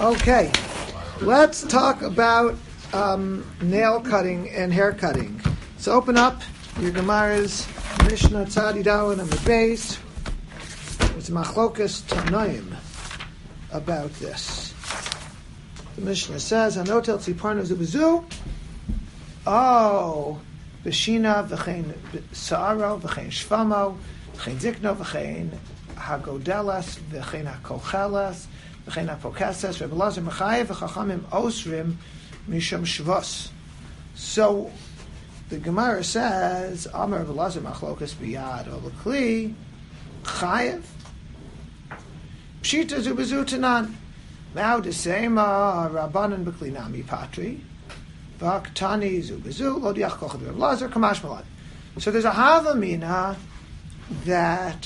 Okay, let's talk about nail cutting and hair cutting. So open up your Gemara's Mishnah Tzadi Dawan and the base. It's Machlokas Tanaim about this. The Mishnah says, "Hanotel tziparno zubezu." Oh, b'shina v'chein saaro v'chein shvamo v'chein zikno v'chein hagodelas v'chein hakochelas v'chein hapokeses Rebbe Elazar mechayev v'chachamim osrim misham shvos. So the Gemara says, "Amar Rebbe Elazar machlokas biyad o l'kli chayev pshita zubezu tanan." Now the same Rabbanan b'kli nami patri. So there's a Havamina that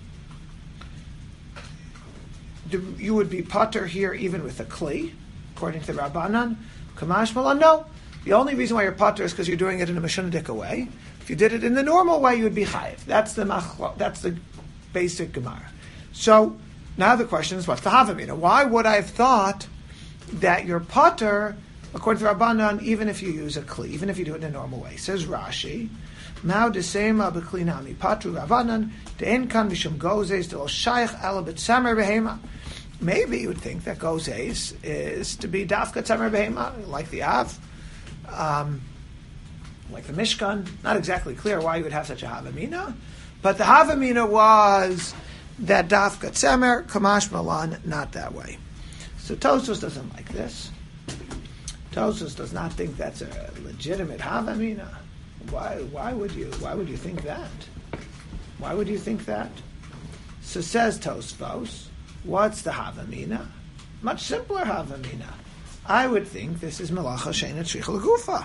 you would be pater here even with a kli, according to the Rabbanan. Kamash Malan, no. The only reason why you're pater is because you're doing it in a Mishunadika way. If you did it in the normal way, you would be chayiv. That's the basic Gemara. So now the question is, what's the Havamina? Why would I have thought that you're pater according to Rabbanan, even if you use a kli, even if you do it in a normal way? Says Rashi, "Mao desema b'kli nami patru Rabbanan de'en kan mishum gozes de'lo shayach ala b'tzamer behema." Maybe you would think that gozes is to be dafka tzamer behema, like the Av, like the Mishkan. Not exactly clear why you would have such a Havamina, but the Havamina was that dafka tzamer, kamash malan, not that way. So Tosfos doesn't like this. Tosfos does not think that's a legitimate Havamina. Why would you think that? Why would you think that? So says Tosfos, what's the Havamina? Much simpler Havamina. I would think this is Melacha Sheina Tzricha L'Gufa.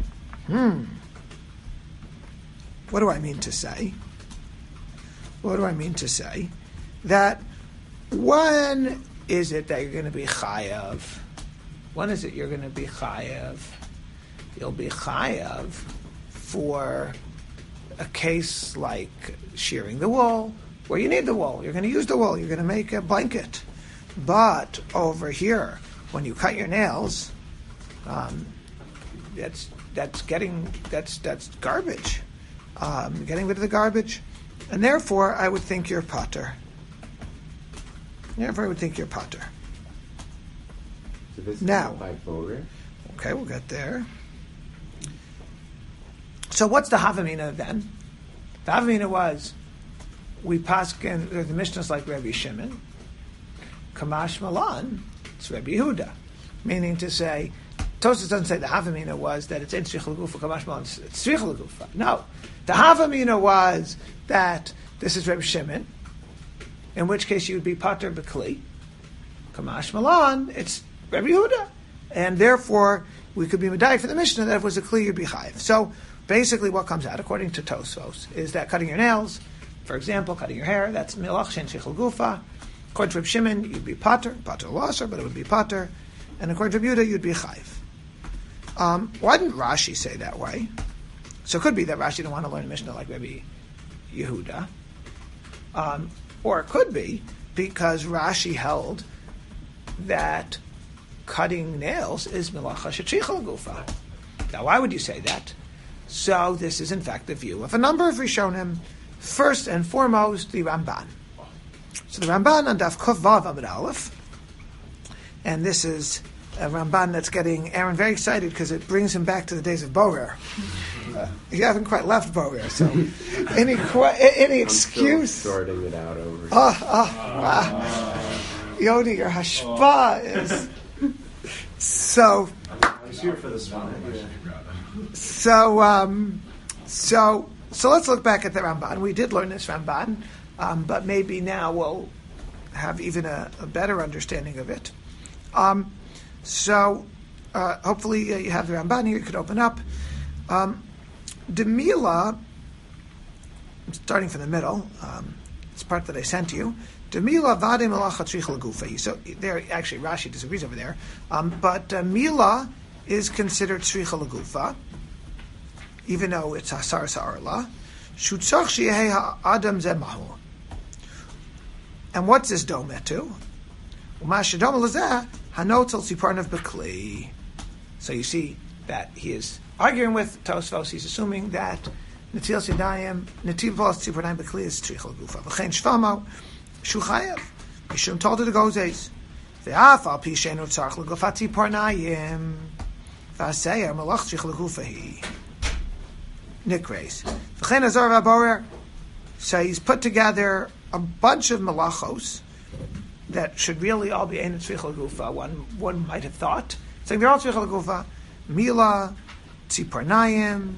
What do I mean to say? What do I mean to say? That when is it that you're going to be chayav? When is it you're going to be chayav? You'll be chayav for a case like shearing the wool, where you need the wool. You're going to use the wool. You're going to make a blanket. But over here, when you cut your nails, that's garbage. Getting rid of the garbage, and therefore I would think you're pater. Therefore, I would think you're pater. Now, okay, we'll get there. So what's the Havamina then? The Havamina was, we paskin, the Mishnah's like Rabbi Shimon, Kamash Malan, it's Rabbi Yehuda. Meaning to say, Tosfos doesn't say the Havamina was that it's in Tzricha L'Gufa, Kamash Malan, it's Tzricha L'Gufa. No, the Havamina was that this is Rabbi Shimon, in which case you would be pater b'kli. Kamash Malan, it's Rabbi Yehuda, and therefore we could be medayik for the Mishnah that if it was a kli, you'd be chayiv. So basically, what comes out, according to Tosfos, is that cutting your nails, for example, cutting your hair, that's milach shein sheichel gufa. According to Reb Shimon, you'd be pater l'asar, but it would be pater, and according to Reb Yehuda, you'd be chayiv. Why didn't Rashi say that way? So it could be that Rashi didn't want to learn a Mishnah like Rabbi Yehuda, or it could be because Rashi held that cutting nails is melacha shetricha l'gufa. Now, why would you say that? So this is in fact the view of a number of Rishonim. First and foremost, the Ramban. So the Ramban on Daf Kuf Vav Amud Aleph, and this is a Ramban that's getting Aaron very excited because it brings him back to the days of Borer. You haven't quite left Borer, so any excuse? Still sorting it out over. Wow. Yodi, your hashpa is so. I'm here for this one. So let's look back at the Ramban. We did learn this Ramban, but maybe now we'll have even a better understanding of it. Hopefully you have the Ramban here. You could open up. Demila, starting from the middle, it's part that I sent you. Demila vade melacha tzricha l'gufa. So there, actually, Rashi disagrees over there. But mila is considered tzricha l'gufa, even though it's hasar sa'arla. Shutzach sheyeh ha'adam zemahu. And what's this dome to? U'ma shedom l'zeh Hanotel Tzipornav Bekli. So you see that he is arguing with Tosfos. He's assuming that Netilas Yadayim, Netilas Tzipornav Bekli is Tzricha L'Gufa. V'chein Shvamo, Shuchayev. Mishum told to the Gozes. Ve'af al pi she'enu tzarich l'gufa tzipornayim. V'aseyer malach tzrich l'gufa hi. Nikreis. V'chein azor v'aborer. So he's put together a bunch of malachos that should really all be ein tzrich l'gufa. One might have thought. Saying they're all tzrich l'gufa. Mila, tzipornayim,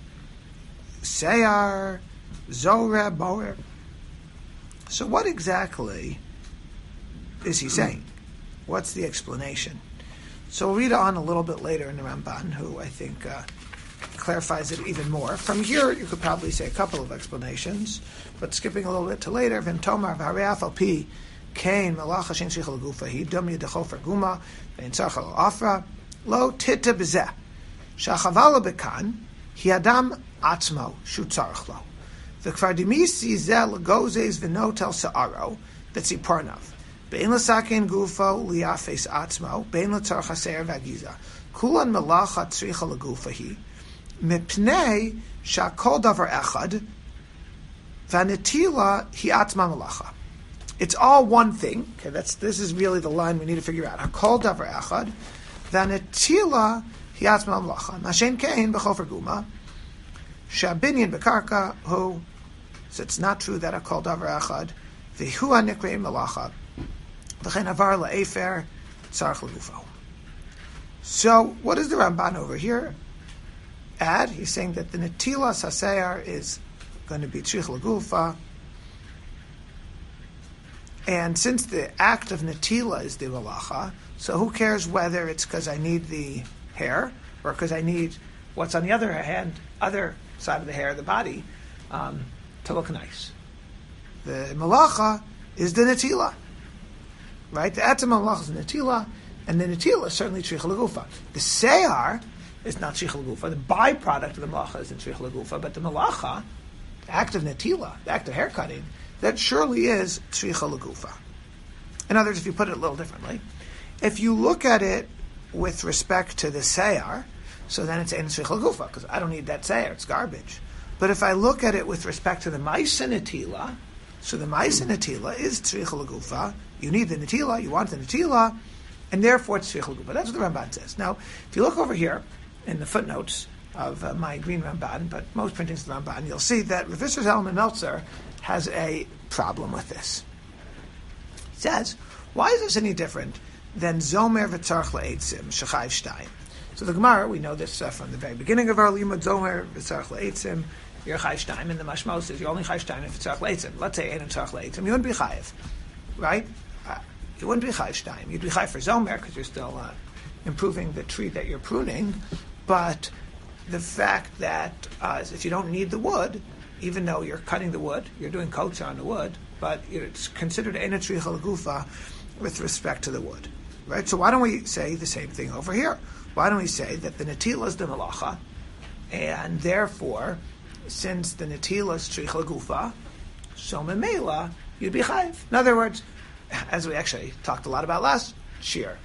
seyar, zorah, borer. So what exactly is he saying? What's the explanation? So we'll read on a little bit later in the Ramban, who I think clarifies it even more. From here, you could probably say a couple of explanations, but skipping a little bit to later, Vim Tomar v'hareaf al pi kain malacha shen shich l'gufa hi dum yedachofer guma ve'in tzarcha l'afra lo tita b'zeh shachavala bekan hi adam atzmo shu tzarch lo v'kvar dimisi zeh l'gozes v'notel se'aro v'tzipornav Bein l'sakein gufo liafes atzmo, bein l'tzarch haser v'agiza. Kulan melacha tzricha l'gufa hi, mipnei shakol davar echad, v'anetila hi atzma melacha. It's all one thing. Okay, this is really the line we need to figure out. Hakol davar echad, v'anetila hi atzma melacha. Mashen kein b'chofer guma, shabinyan b'karka hu. So it's not true that hakol davar echad, v'hu hanikrei melacha. So what does the Ramban over here add? He's saying that the Netilas Haseir is going to be Tzrich L'Gufa, and since the act of Netila is the Malacha, so who cares whether it's because I need the hair or because I need what's on the other side of the hair, the body, to look nice. The Malacha is the Netila. Right? The Atzim Malach is the Netila, and the Netila is certainly Tzrich L'Gufa. The Seyar is not Tzrich L'Gufa. The byproduct of the Malacha is in Tzrich L'Gufa, but the Malacha, the act of Netila, the act of haircutting, that surely is Tzrich L'Gufa. In other words, if you put it a little differently, if you look at it with respect to the Seyar, so then it's Ein Tzrich L'Gufa, because I don't need that Seyar, it's garbage. But if I look at it with respect to the Ma'isa Netila, so the Ma'isa Netila is Tzrich L'Gufa. You need the Netila, you want the Netila, and therefore it's Tzrich L'Gufa. That's what the Ramban says. Now, if you look over here in the footnotes of my green Ramban, but most printings of the Ramban, you'll see that Rav Yisrael Zalman Meltzer has a problem with this. He says, why is this any different than Zomer v'tzarch le'etzim, shechayv shtayim? So the Gemara, we know this from the very beginning of our limud, Zomer v'tzarch le'etzim, you're chayv shtayim, and the mashmos says you're only chayv shtayim if it's tzarch le'etzim. Let's say ein tzarch le'etzim, you wouldn't be chayv. Right? You wouldn't be chayv shtayim. You'd be chayv for zomer because you're still improving the tree that you're pruning. But the fact that if you don't need the wood, even though you're cutting the wood, you're doing coats on the wood, but it's considered ein tzricha l'gufa with respect to the wood. Right? So why don't we say the same thing over here? Why don't we say that the netila is the malacha, and therefore, since the netila is tzricha l'gufa, so memela, you'd be chayv. In other words, as we actually talked a lot about last year,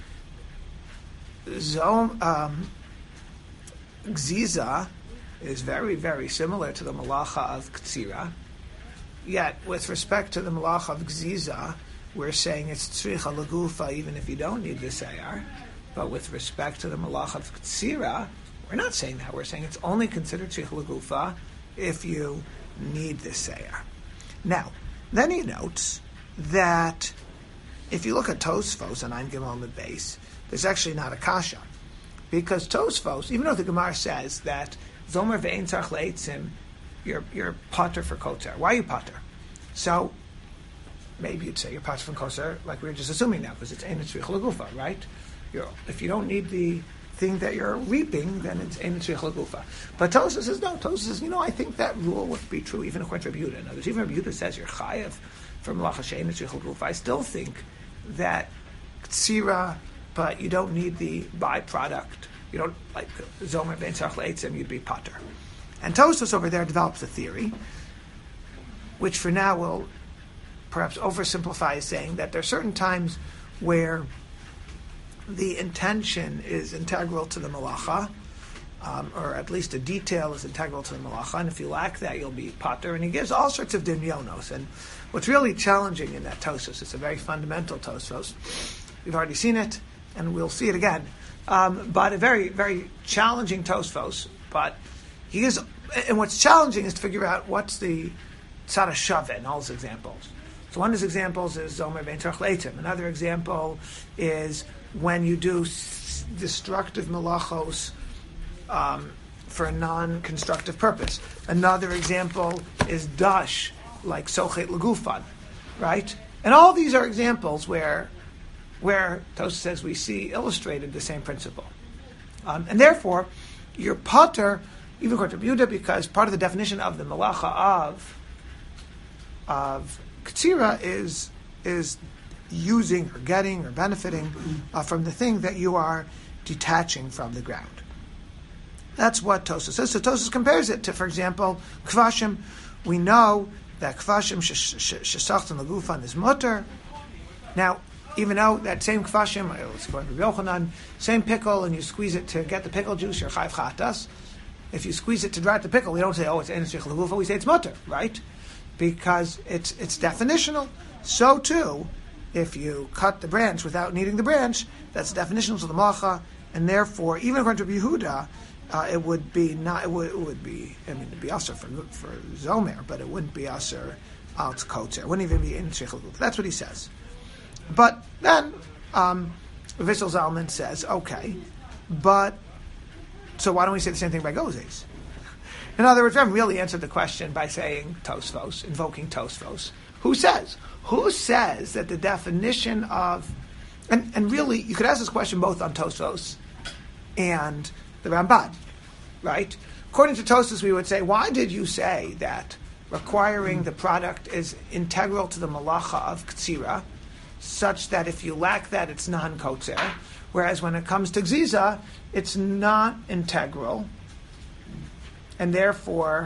Gziza is very, very similar to the malacha of Ktsira. Yet, with respect to the malacha of Gziza, we're saying it's tzricha l'gufa even if you don't need the seyar. But with respect to the malacha of Ktsira, we're not saying that. We're saying it's only considered tzricha l'gufa if you need the seyar. Now, then he notes that if you look at Tosfos on Ein Gimel Amud Beis, there's actually not a kasha. Because Tosfos, even though the Gemara says that Zomer ve'ein tzarch le'etzim, you're potter for kotzer. Why are you potter? So, maybe you'd say you're potter for kotzer, like we were just assuming now, because it's ein tzrich l'gufa, right? If you don't need the thing that you're reaping, then it's ein tzrich l'gufa. But Tosfos says, no, Tosfos says, I think that rule would be true even according to Rabbi Yehuda. In other words, even Rabbi Yehuda says you're chayav for malacha she'ein tzrich l'gufa. I still think that Ktsira, but you don't need the byproduct. You don't, like Zomer ve'ein tzarch le'etzim, you'd be potter. And Tosfos over there develops a theory, which for now will perhaps oversimplify as saying that there are certain times where the intention is integral to the malacha, or at least a detail is integral to the malacha, and if you lack that, you'll be pater. And he gives all sorts of dinyonos. And what's really challenging in that Tosfos, it's a very fundamental Tosfos. We've already seen it, and we'll see it again. But a very, very challenging Tosfos. But and what's challenging is to figure out what's the tzad shaveh in all his examples. So one of his examples is Zomer ben Terach Leitim. Another example is when you do destructive malachos for a non-constructive purpose. Another example is dash, like sochet legufan, right? And all these are examples where Tosfos says we see illustrated the same principle. And therefore, you're pater, even according to Yehuda, because part of the definition of the malacha of Ketzira is using or getting or benefiting from the thing that you are detaching from the ground. That's what Tosfos says. So Tosfos compares it to, for example, kvashim. We know that kvashim shesachtan legufan is mutter. Now, even though that same kvashim, let's go to Yochanan, same pickle, and you squeeze it to get the pickle juice, you're chayv chatas. If you squeeze it to dry out the pickle, we don't say, it's ein tzrich legufa, we say it's mutter, right? Because it's definitional. So too, if you cut the branch without needing the branch, that's definitional to the malacha, and therefore, even according to Yehuda, it would be it'd be aser for Zomer, but it wouldn't be aser al tkotzer. It wouldn't even be in tzrich legufa. That's what he says. But then, Vissel Zalman says, okay, but so why don't we say the same thing by Gozes? In other words, we haven't really answered the question by saying Tosfos, invoking Tosfos. Who says that the definition of, and really, you could ask this question both on Tosfos and the Ramban, right? According to Tosfos, we would say, why did you say that requiring the product is integral to the malacha of Ktsira, such that if you lack that, it's non-kotzer, whereas when it comes to Gziza, it's not integral, and therefore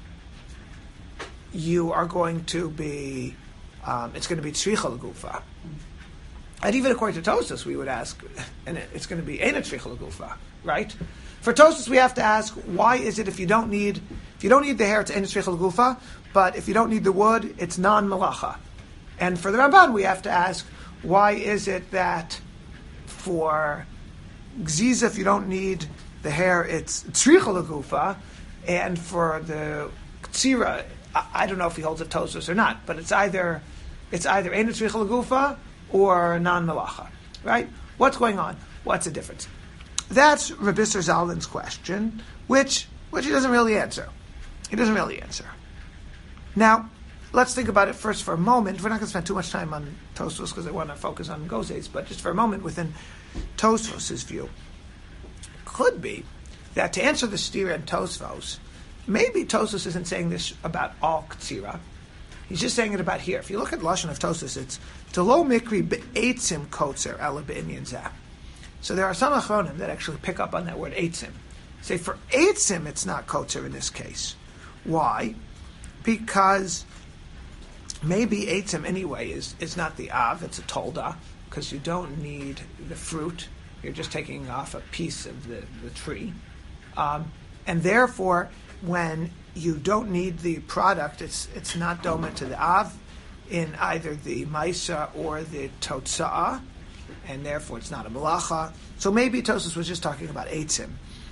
you are going to be, it's going to be tzricha legufa. And even according to Tosfos, we would ask, and it's going to be ena tzricha legufa, right? For Tosfos, we have to ask, why is it if you don't need the hair, it's ena tzricha legufa, but if you don't need the wood, it's non-malacha? And for the Ramban, we have to ask, why is it that for Gziza, if you don't need the hair, it's tzricha legufa, and for the Ktsira, I don't know if he holds it Tosfos or not, but it's either ein tzricha legufa or non-malacha, right? What's going on? What's the difference? That's Rabbi Isser Zalman's question, which he doesn't really answer. He doesn't really answer. Now, let's think about it first for a moment. We're not going to spend too much time on Tosfos because I want to focus on Gozes, but just for a moment within Tosfos' view, could be that to answer the stira in Tosfos, maybe Tosfos isn't saying this about all Ktsira. He's just saying it about here. If you look at the Lashon of Tosfos, it's Telo Mikri Be'etzim Kotzer Ela Be'inyan Zeh. So there are some Achronim that actually pick up on that word Eitzim. Say for Eitzim, it's not Kotzer in this case. Why? Because maybe Eitzim anyway is not the Av, it's a Tolda, because you don't need the fruit. You're just taking off a piece of the tree. And therefore, when you don't need the product, it's not doma to the Av in either the Maisa or the Totsa'ah, and therefore it's not a Malacha. So maybe Tosfos was just talking about Eitzim.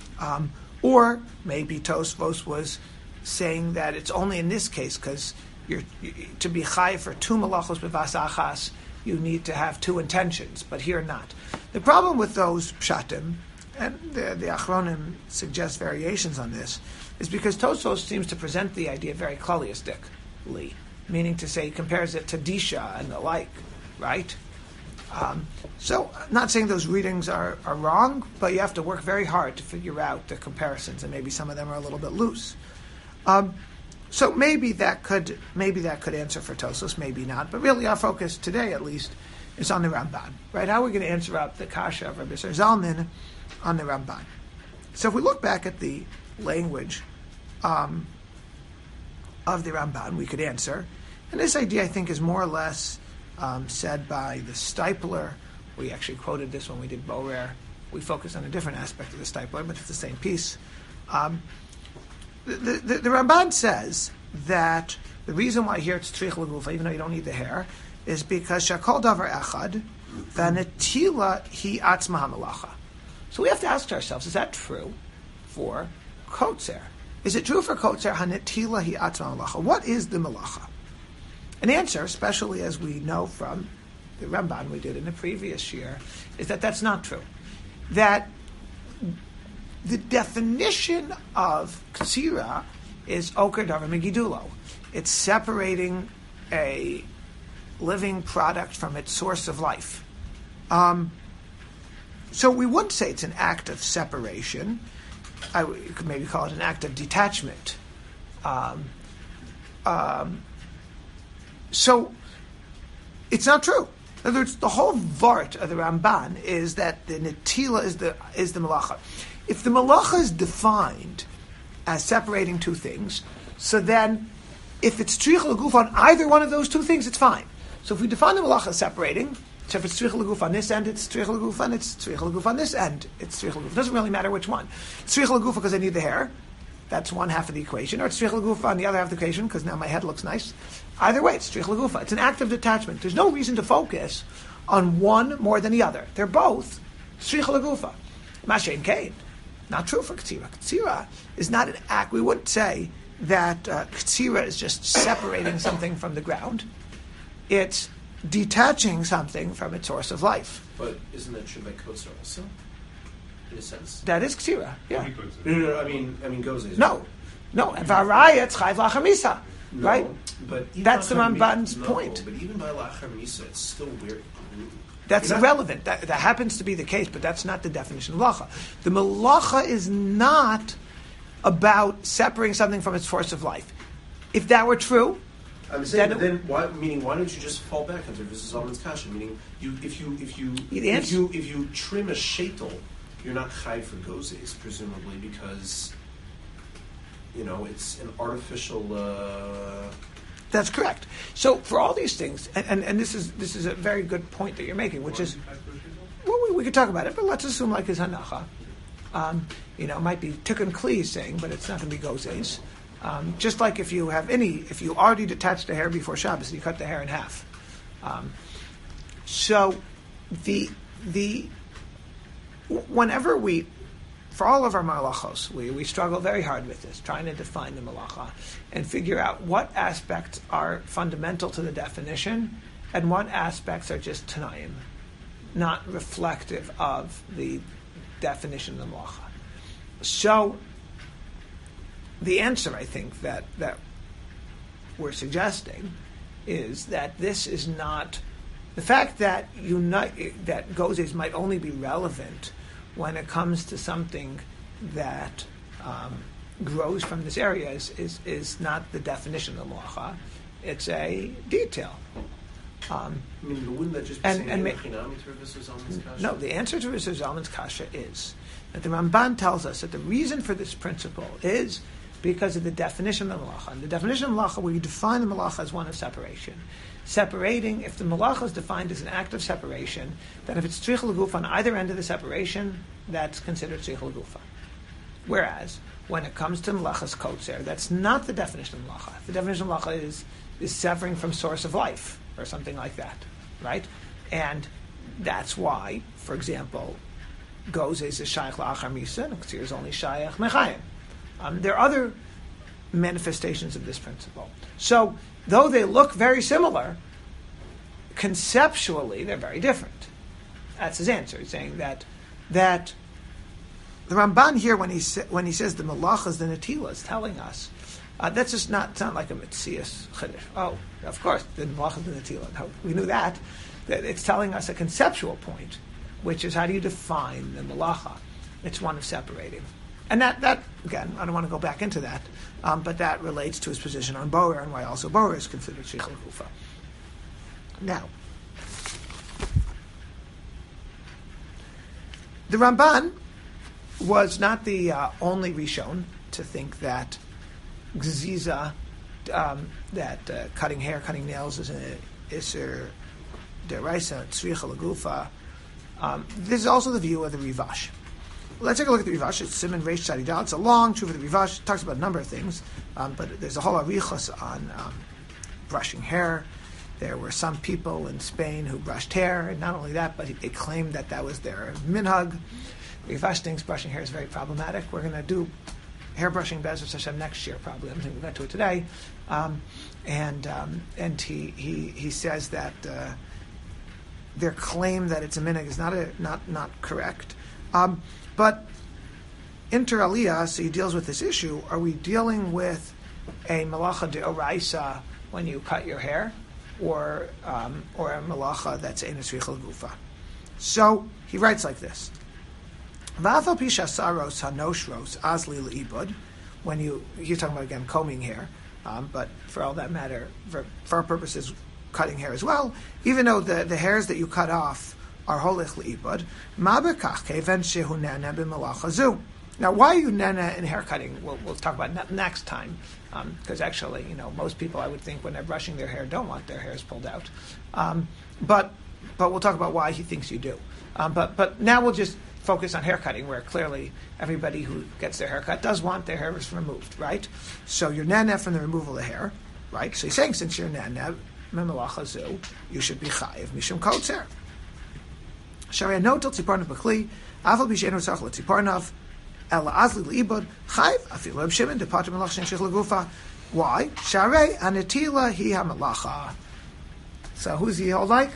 Or maybe Tosfos was saying that it's only in this case, because to be Chai for two Malachos B'vas Achas, you need to have two intentions, but here not. The problem with those Pshatim, and the Achronim suggest variations on this, is because Tosfos seems to present the idea very klaliistically, meaning to say he compares it to Disha and the like, right? So, not saying those readings are wrong, but you have to work very hard to figure out the comparisons, and maybe some of them are a little bit loose. So maybe that could answer for Tosfos, maybe not. But really, our focus today, at least, is on the Ramban, right? How are we going to answer up the kasha of Rabbi Isser Zalman on the Ramban? So if we look back at the language of the Ramban, we could answer. And this idea, I think, is more or less said by the Steipler We actually quoted this when we did Borer. We focused on a different aspect of the stipler, but it's the same piece. The Ramban says that the reason why here it's tzrich l'gufa, even though you don't need the hair, is because shakol davar echad, v'netila hi atzma hamalacha. So we have to ask ourselves, is that true for kotzer? Is it true for kotzer hanetila hi atzma hamalacha? What is the malacha? An answer, especially as we know from the Ramban we did in the previous year, is that that's not true. That the definition of ktsira is oker davar megidulo. It's separating a living product from its source of life. So we wouldn't say it's an act of separation. You could maybe call it an act of detachment. So it's not true. In other words, the whole vart of the Ramban is that the netila is the malacha. If the malacha is defined as separating two things, so then if it's tzrich l'guf on either one of those two things, it's fine. So if we define the malacha as separating, so if it's tzrich l'guf on this end, it's tzrich l'guf on it's tzrich l'guf on this end, it's tzrich l'guf. It doesn't really matter which one. Tzrich l'guf because I need the hair. That's one half of the equation. Or it's tzrich l'guf on the other half of the equation because now my head looks nice. Either way, it's tzrich l'guf. It's an act of detachment. There's no reason to focus on one more than the other. They're both tzrich l'guf. Mashen kain. Not true for ktsira. Ktsira is not an act. We wouldn't say that ktsira is just separating something from the ground. It's detaching something from its source of life. But isn't that true by kotzer also? In a sense. That is ktsira. Yeah. No. I mean, gozes. No. And varaya it's chayv lachar misa. No, right? But that's the Ramban's point. But even by lachar misa, it's still weird. That's irrelevant. That happens to be the case, but that's not the definition of malacha. The malacha is not about separating something from its source of life. If that were true, I'm saying, then why? Meaning, why don't you just fall back into Mrs. Zalman's kasha? Meaning, if you trim a shaitel, you're not chayv for gozes, presumably, because it's an artificial. That's correct. So for all these things, and this is a very good point that you're making, which is, well, we could talk about it, but let's assume like his hanacha. It might be tikkun kli saying, but it's not going to be gozes. Just like if you already detached the hair before Shabbos, you cut the hair in half. So whenever for all of our malachos, we struggle very hard with this, trying to define the malacha and figure out what aspects are fundamental to the definition and what aspects are just tanayim, not reflective of the definition of the malacha. So the answer, I think, that we're suggesting is that this is not the fact that that gozes might only be relevant when it comes to something that grows from this area is not the definition of the malacha. It's a detail. Wouldn't that just be saying Chinami to Rav Zalman's kasha? No, the answer to Rav Zalman's kasha is that the Ramban tells us that the reason for this principle is because of the definition of the malacha. And the definition of malacha, we define the malacha as one of separation. Separating, if the malacha is defined as an act of separation, then if it's tzrich l'gufa on either end of the separation, that's considered tzrich l'gufa. Whereas, when it comes to malachas kotzer, that's not the definition of malacha. The definition of malacha is severing from source of life, or something like that, right? And that's why, for example, gozes is shaykh la'achar misa, and ktsir is only shaykh mechayim. There are other manifestations of this principle. So, though they look very similar, conceptually they're very different. That's his answer. He's saying that the Ramban here, when he says the malachas, the netila, is telling us that's just not like a mitzias chiddush. Oh, of course, the malachas, the netila. No, we knew that. That it's telling us a conceptual point, which is how do you define the malacha? It's one of separating. And that again, I don't want to go back into that, but that relates to his position on Borer and why also Borer is considered tzrich l'gufa. Now, the Ramban was not the only Rishon to think that gziza, that cutting hair, cutting nails is an iser deraisa tzrich l'gufa. This is also the view of the Rivash. Let's take a look at the Rivash. It's Siman Reish Tzadi Dal. It's a long truth of the Rivash. It talks about a number of things, but there's a whole arichos on brushing hair. There were some people in Spain who brushed hair, and not only that, but they claimed that was their minhag. Rivash thinks brushing hair is very problematic. We're going to do hair brushing Be'ezus Hashem next year, probably. I don't think we'll get to it today. And he says that their claim that it's a minhag is not correct. But inter aliyah, so he deals with this issue. Are we dealing with a malacha deoraisa when you cut your hair, or a malacha that's ein tzricha gufa? So he writes like this: V'afal pi shasaros hanoshros azli leibud. When he's talking about again combing hair, but for all that matter, for our purposes, cutting hair as well. Even though the hairs that you cut off are holich leibud, ma bekach keven shehu nana b'malacha zu. Now, why are you nana in hair cutting? We'll talk about next time, because actually, most people, I would think, when they're brushing their hair, don't want their hairs pulled out. But we'll talk about why he thinks you do. But now we'll just focus on hair cutting, where clearly everybody who gets their hair cut does want their hairs removed, right? So you're nana from the removal of the hair, right? So he's saying, since you're nana b'malacha zu, you should be chayiv mishum kotzer. Sharia notel tziparnav b'kli, afal b'sheinu tzach l'tziparnav, ela azli l'ibod, chayiv afil Reb Shimon depater melach shen shich l'gufa. Why? Sharei anetila hi hamalacha. So who's he hold like?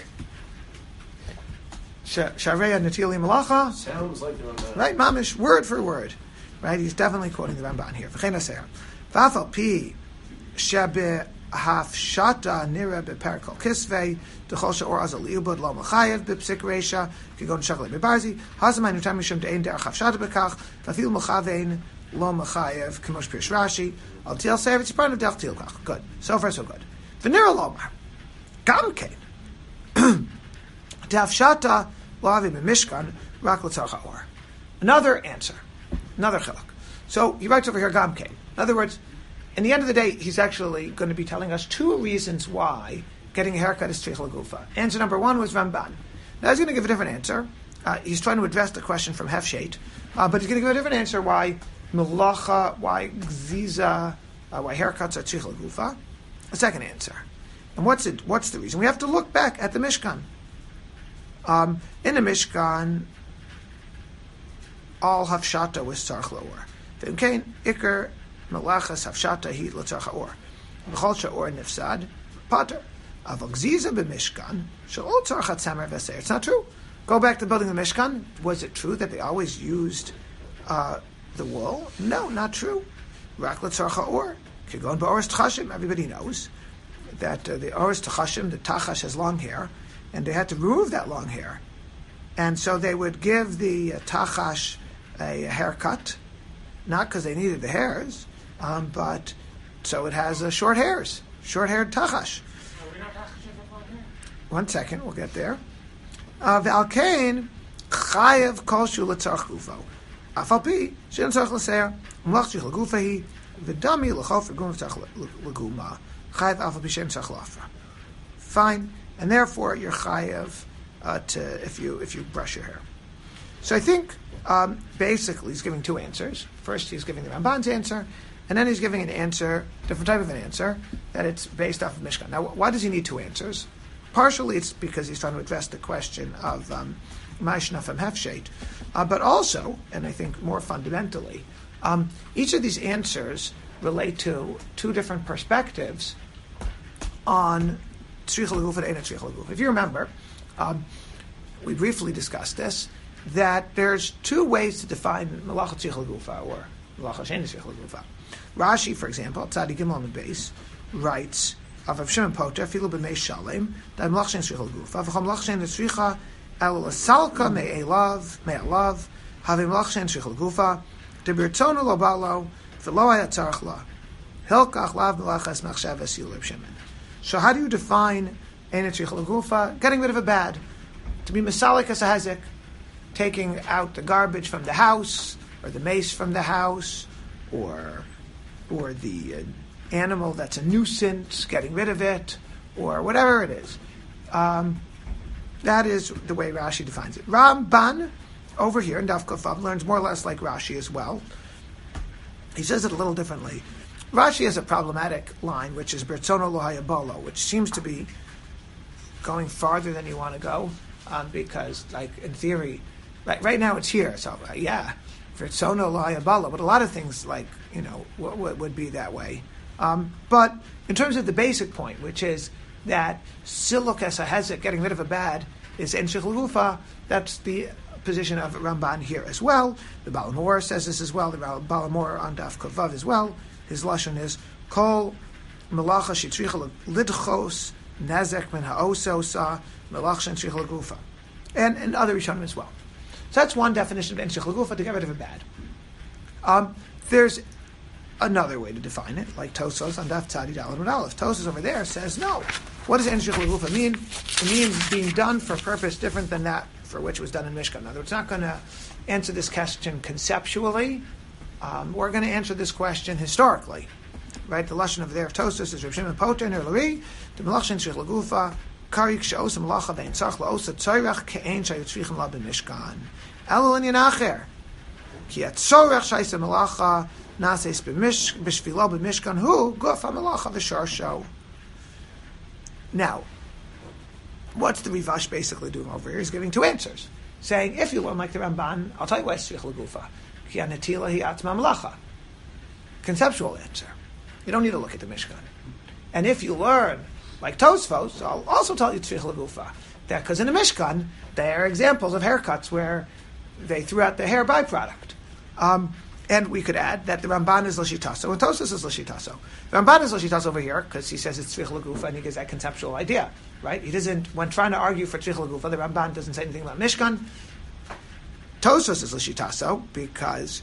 Sharei anetila malacha. Sounds like the Ramban. Right, mamish, word for word. Right, he's definitely quoting the Ramban here. V'chein aser. V'afal pi shebe hafshata nira beper kol kisvei dechol she'or azal liubod lo mechayev b'psik reisha kigon shachle bebarzi hazamaynu tam mishum de'ein derech hafshata bekach v'afil mechavein lo mechayev k'mosh pirush Rashi al til seir v'tziparnav derech til kach. Good. So far so good. V'nira lomar gam kein hafshata lo avi b'mishkan rak l'tzarech ha'or. Another answer. Another chiluk. So he writes over here gam kein. In other words, in the end of the day, he's actually going to be telling us two reasons why getting a haircut is tzricha l'gufa. Answer number one was Ramban. Now he's going to give a different answer. He's trying to address the question from Hefshet, but he's going to give a different answer why melacha, why gziza, why haircuts are tzricha l'gufa. A second answer. And what's the reason? We have to look back at the Mishkan. In the Mishkan, all hafshata was tzarich l'or. V'imkein ikar melachas hafshata hi l'tzarich ha'or. V'chol she'or nifsad pater. Aval gziza b'mishkan she'ol tzarich hatzamer v'seir. It's not true. Go back to building the Mishkan. Was it true that they always used the wool? No, not true. Rak l'tzarich ha'or. Kigon ba'oris t'chashim. Everybody knows that the oris t'chashim, the tachash, has long hair, and they had to remove that long hair. And so they would give the tachash a haircut, not because they needed the hairs, but so it has short hairs, short-haired tachash. One second, we'll get there. V'alkein chayev kol shu l'tzarech gufo. Afal pi she'en tzarech l'seir u'mlach tzich l'gufa hi v'dami l'chof v'gum tzarech l'guma chayev afal pi she'en tzarech l'afra. Fine, and therefore you're chayev if you brush your hair. So I think basically he's giving two answers. First, he's giving the Ramban's answer, and then he's giving an answer, different type of an answer, that it's based off of Mishkan. Now, why does he need two answers? Partially, it's because he's trying to address the question of Ma'ishnafim Hefshet, but also, and I think more fundamentally, each of these answers relate to two different perspectives on Tzricha l'gufa and Ein Tzricha l'gufa. If you remember, we briefly discussed this, that there's two ways to define Malacha Tzricha l'gufa or Malacha She'ein Tzricha l'gufa. Rashi, for example, Tzadi Gimel on the base, writes of Rav Shimon Poter, Filu b'mei Shalem, that Malacha She'ein Tzricha l'gufa, v'chom Malacha She'ein Tzricha el l'salka me'elav, have Malacha She'ein Tzricha l'gufa, debirtonu lo balo, v'lo haya tzarech la, hilkach lav melachas machshavas Yul Reb Shimon. So how do you define Ein Tzricha l'gufa? Getting rid of a bad. To be Masalik as a Hezek, taking out the garbage from the house, or the mace from the house, or the animal that's a nuisance, getting rid of it, or whatever it is. that is the way Rashi defines it. Ramban, over here in Daf Kofav, learns more or less like Rashi as well. He says it a little differently. Rashi has a problematic line, which is Bertzono lo hayabolo, which seems to be going farther than you want to go, because, like, in theory, right now it's here, so, Bertzono lo hayabolo, but a lot of things, like, would be that way. But in terms of the basic point, which is that siluk es hahezek, getting rid of a bad, is enshich l'gufa, that's the position of Ramban here as well. The Baal Mor says this as well. The Baal Mor on Daf Kovav as well. His lashon is kol melacha shetricha lidchos nezek min ha'osa melacha shetricha l'gufa, and other rishonim as well. So that's one definition of enshich l'gufa, to get rid of a bad. There's another way to define it, like Tosos on Daf Tzadi Daled and Aleph. Tosos over there says no. What does enshich l'gufa mean? It means being done for a purpose different than that for which it was done in Mishkan. Now, it's not going to answer this question conceptually. We're going to answer this question historically. Right? The lashon over there of Tosos is Rav Shimon Poter Ner Lari, the melach enshich l'gufa, karik she'osa melacha ve'en tzach la'osa tzoyrach ke'en shayotzrichim la b'mishkan. Elo l'nyan acher. Ki atzorach shayse melacha naseis b'shvilo b'mishkan hu guf ha'melacha v'sharsho. Now, what's the Rivash basically doing over here? He's giving two answers, saying, if you learn like the Ramban, I'll tell you why it's Tzrich L'Gufa. Ki anatila hi atzma melacha. Conceptual answer. You don't need to look at the Mishkan. And if you learn like Tosfos, I'll also tell you Tzrich L'Gufa. That because in the Mishkan, there are examples of haircuts where they threw out the hair byproduct. And we could add that the Ramban is Lashitaso and Tosfos is Lashitaso. The Ramban is Lashitaso over here because he says it's Tzrich L'Gufa and he gives that conceptual idea. Right? He doesn't, when trying to argue for Tzrich L'Gufa, the Ramban doesn't say anything about Mishkan. Tosfos is Lashitaso because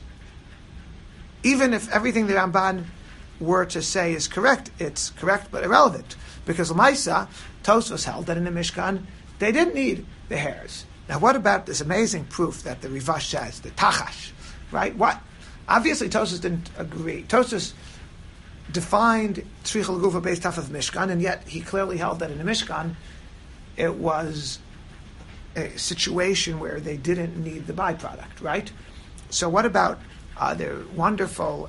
even if everything the Ramban were to say is correct, it's correct but irrelevant. Because L'maisa, Tosfos held that in the Mishkan, they didn't need the hairs. Now what about this amazing proof that the Rivash says, the Tachash? Right? What? Obviously Tosfos didn't agree. Tosfos defined Tzrich L'Gufa based off of Mishkan, and yet he clearly held that in the Mishkan it was a situation where they didn't need the byproduct, right? So what about the wonderful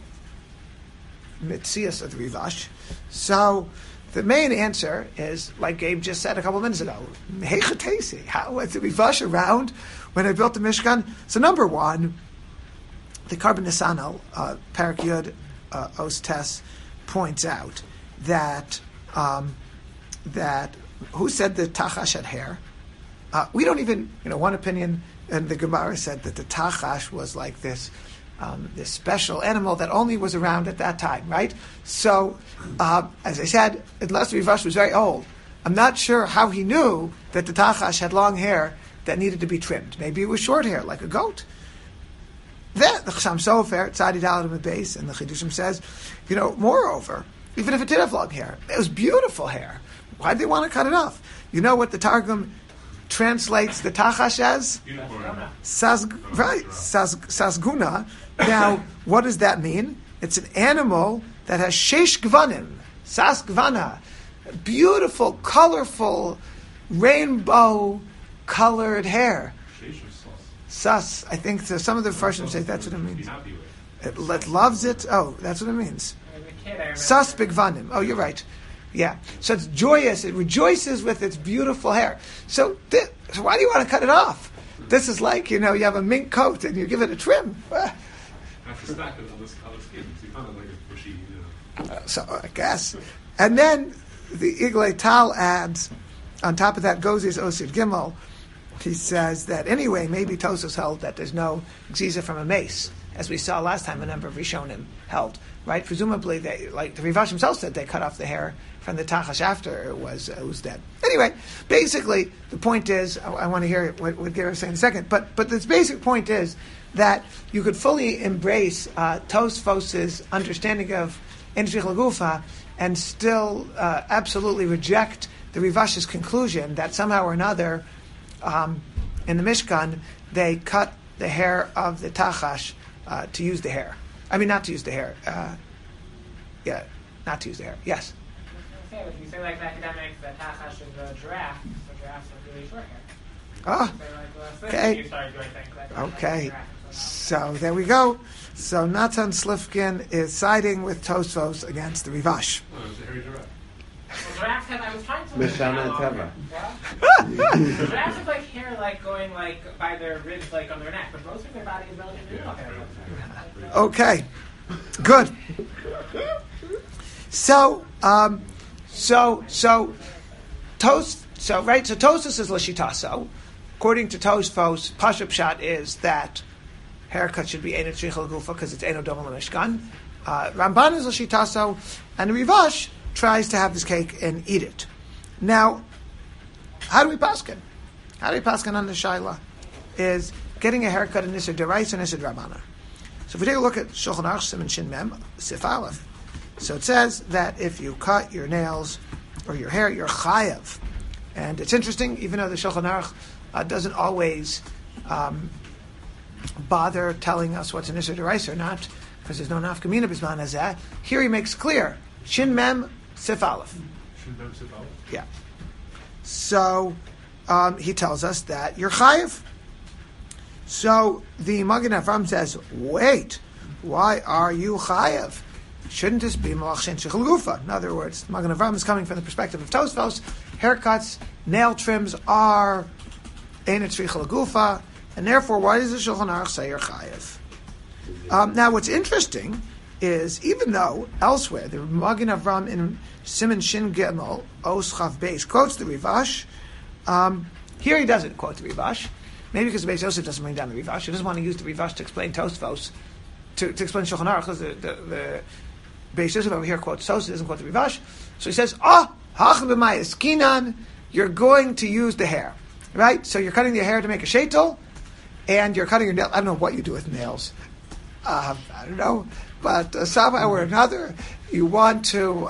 Mitzias of the Rivash? So the main answer is, like Gabe just said a couple of minutes ago, how was the Rivash around when they built the Mishkan? So number one, the Karban Nisanel, Parak Yud Os Tes, points out that who said the Tachash had hair? We don't even, one opinion, and the Gemara said that the Tachash was like this special animal that only was around at that time, right? So, as I said, unless the Rivash was very old, I'm not sure how he knew that the Tachash had long hair that needed to be trimmed. Maybe it was short hair, like a goat. Then the Chassam Sofer, Tzadi Daled Amud Beis, and the Chidushim says, moreover, even if it did have long hair, it was beautiful hair. Why did they want to cut it off? You know what the Targum translates the Tachash as? Sasguna. Now, what does that mean? It's an animal that has sheish gvanim, sasgvana, beautiful, colorful, rainbow-colored hair. Sas, I think some of the Farshim say that's what it means. It loves it. Oh, that's what it means. Sas bigvanim. Oh, you're right. Yeah. So it's joyous. It rejoices with its beautiful hair. So why do you want to cut it off? This is like, you have a mink coat and you give it a trim. So I guess. And then the Iglay Tal adds, on top of that, Gozis Osid Gimel, he says that anyway, maybe Tosfos held that there's no gziza from a mace, as we saw last time a number of Rishonim held, right? Presumably, they, like the Rivash himself said, they cut off the hair from the Tachash after it was dead. Anyway, basically, the point is, I want to hear what Gary was saying in a second, but this basic point is that you could fully embrace Tosfos' understanding of Enshich L'Gufa and still absolutely reject the Rivash's conclusion that somehow or another in the Mishkan, they cut the hair of the Tachash to use the hair. I mean, not to use the hair. Not to use the hair. Yes? If you say like the academics that Tachash is a giraffe, so giraffes have really short hair. Oh, okay. Okay. So there we go. So Natan Slifkin is siding with Tosfos against the Rivash. I was trying to Mishana Teva. Giraffes have hair going by their ribs on their neck, but most of their body is relatively little. Okay. Good. So Tosfos is Lashitaso. According to Tosfos, Pashup Pshat is that haircut should be Eino Tzricha L'Gufa because it's Eino Doma L'Mishkan. Ramban is Lashitaso, and Rivash tries to have this cake and eat it. Now, how do we paskin? How do we paskin on the shaila? Is getting a haircut in Nisr Derais or Nisr Rabbanan? So if we take a look at Shulchan Aruch Siman Shin Mem Sif Aleph, so it says that if you cut your nails or your hair, you're chayav. And it's interesting, even though the Shulchan Aruch doesn't always bother telling us what's an Nisr Derais or not, because there's no nafkamina bisman as that. Here he makes clear Shin Mem Sif Aleph. Shin Mem Sif Aleph. Yeah. So he tells us that you're chayiv. So the Magen Avram says, wait, why are you chayiv? Shouldn't this be malach shen shechel gufa? In other words, Magen Avram is coming from the perspective of Tosfos. Haircuts, nail trims are ein tzricha gufa, and therefore, why does the Shulchan Aruch say you're chayiv? Now, what's interesting is, even though elsewhere the Magen Avram in Siman Shin Gimel Os Chav Beis quotes the Rivash, here he doesn't quote the Rivash. Maybe because the Beis Yosef doesn't bring down the Rivash. He doesn't want to use the Rivash to explain Tosfos, to explain Shulchan Aruch, because the Beis Yosef over here quotes Tosfos, doesn't quote the Rivash. So he says, hach b'mayis kinan, you're going to use the hair, right? So you're cutting your hair to make a sheitel, and you're cutting your nails. I don't know what you do with nails. I don't know, but somehow or another, you want to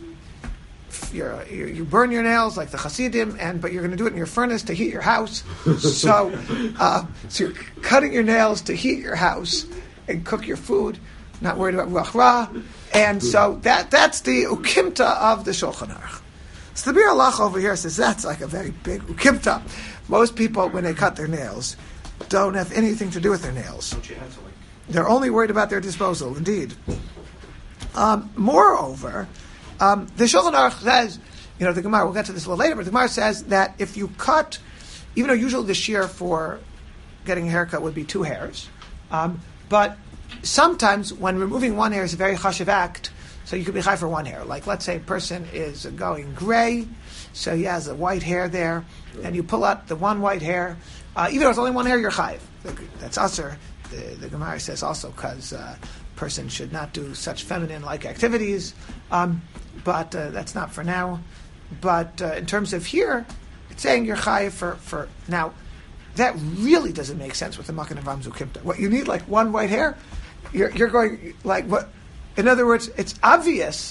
you burn your nails like the Hasidim, but you're going to do it in your furnace to heat your house. So you're cutting your nails to heat your house and cook your food, not worried about ruach ra. And so that's the ukimta of the Shulchan Aruch. So the Bir Alach over here says that's like a very big ukimta. Most people, when they cut their nails, don't have anything to do with their nails. Don't you have to They're only worried about their disposal, indeed. Moreover, the Shulchan Aruch says, the Gemara, we'll get to this a little later, but the Gemara says that if you cut, even though usually the shear for getting a haircut would be 2 hairs, but sometimes when removing 1 hair is a very chashiv act, so you could be high for 1 hair. Like, let's say a person is going gray, so he has a white hair there, and you pull out the 1 white hair, even though it's only 1 hair, you're chayiv. That's usher. The Gemara says also because a person should not do such feminine-like activities, but that's not for now. But in terms of here, it's saying you're chayiv for now. That really doesn't make sense with the Magen Avram Zukimta. What you need, 1 white hair, you're going what? In other words, it's obvious.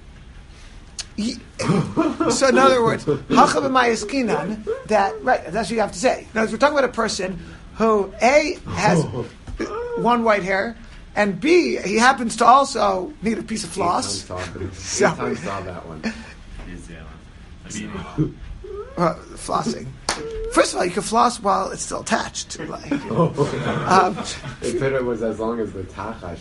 So in other words, hacha b'mayis kinan, that right? That's what you have to say. Now, we're talking about a person who A has 1 white hair, and B, he happens to also need a piece of floss. So I saw that one. Flossing. First of all, you can floss while it's still attached. It was as long as the tachash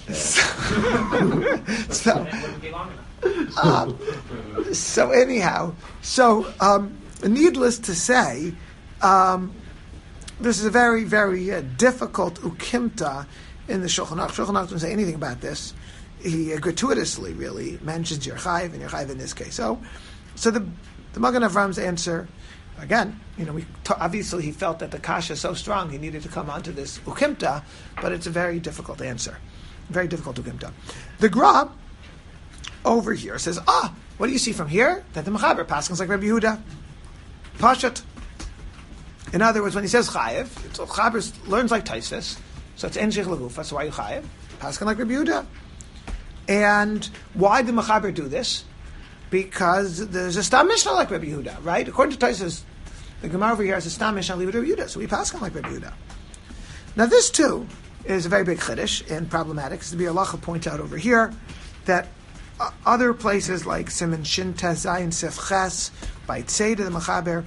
hair. So anyhow, needless to say, this is a very, very difficult ukimta in the Shulchan Aruch. Shulchan Aruch doesn't say anything about this. He gratuitously really mentions your chayiv and your chayiv in this case. So the Magen Avram's answer, again, obviously he felt that the kasha is so strong he needed to come onto this ukimta, but it's a very difficult answer, very difficult ukimta. The Gra over here says, what do you see from here? That the Mechaber paskins like Rabbi Yehuda, Pashat. In other words, when he says chayiv, Chaber learns like Tosfos, so it's en shech lagufa. So why you chayiv? Paskin like Rabbi Yehuda. And why did Mechaber do this? Because there's a Stam Mishnah like Rabbi Yehuda, right? According to Tosfos, the Gemara over here has a Stam Mishnah like Rabbi Yehuda, so we paskin like Rabbi Yehuda. Now this too is a very big chiddush and problematic. Because the Bir Alacha points out over here that other places like Siman Shin Tez Zayin Sif Ches by Tzei to the Mechaber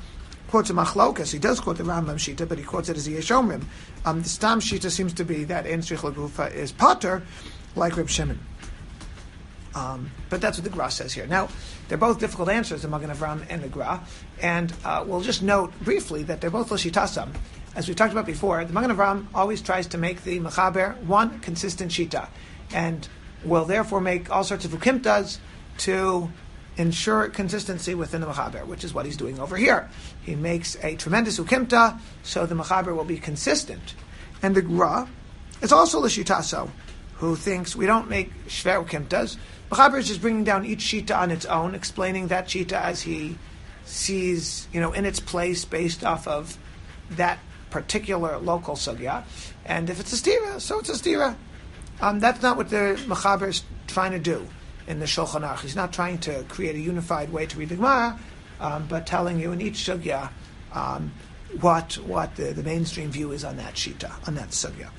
quotes a machlokas. He does quote the Rambam Shita, but he quotes it as a Yeshomrim. The Stam Shita seems to be that Ein Tzrich L'Gufa is Pater, like Reb Shimon. But that's what the Gra says here. Now, they're both difficult answers, the Magen Avram and the Gra, and we'll just note briefly that they're both L'Shitasam. As we talked about before, the Magen Avram always tries to make the Mechaber one consistent Shita, and will therefore make all sorts of ukimtas to ensure consistency within the Mechaber, which is what he's doing over here. He makes a tremendous ukimta, so the Mechaber will be consistent. And the Gra is also L'Shitaso, who thinks we don't make shver ukimtas. Mechaber is just bringing down each Shita on its own, explaining that Shita as he sees, in its place based off of that particular local sugya. And if it's a stira, so it's a stira. That's not what the Mechaber is trying to do in the Shulchan Aruch. He's not trying to create a unified way to read the Gemara, but telling you in each sugya what the mainstream view is on that shita, on that sugya.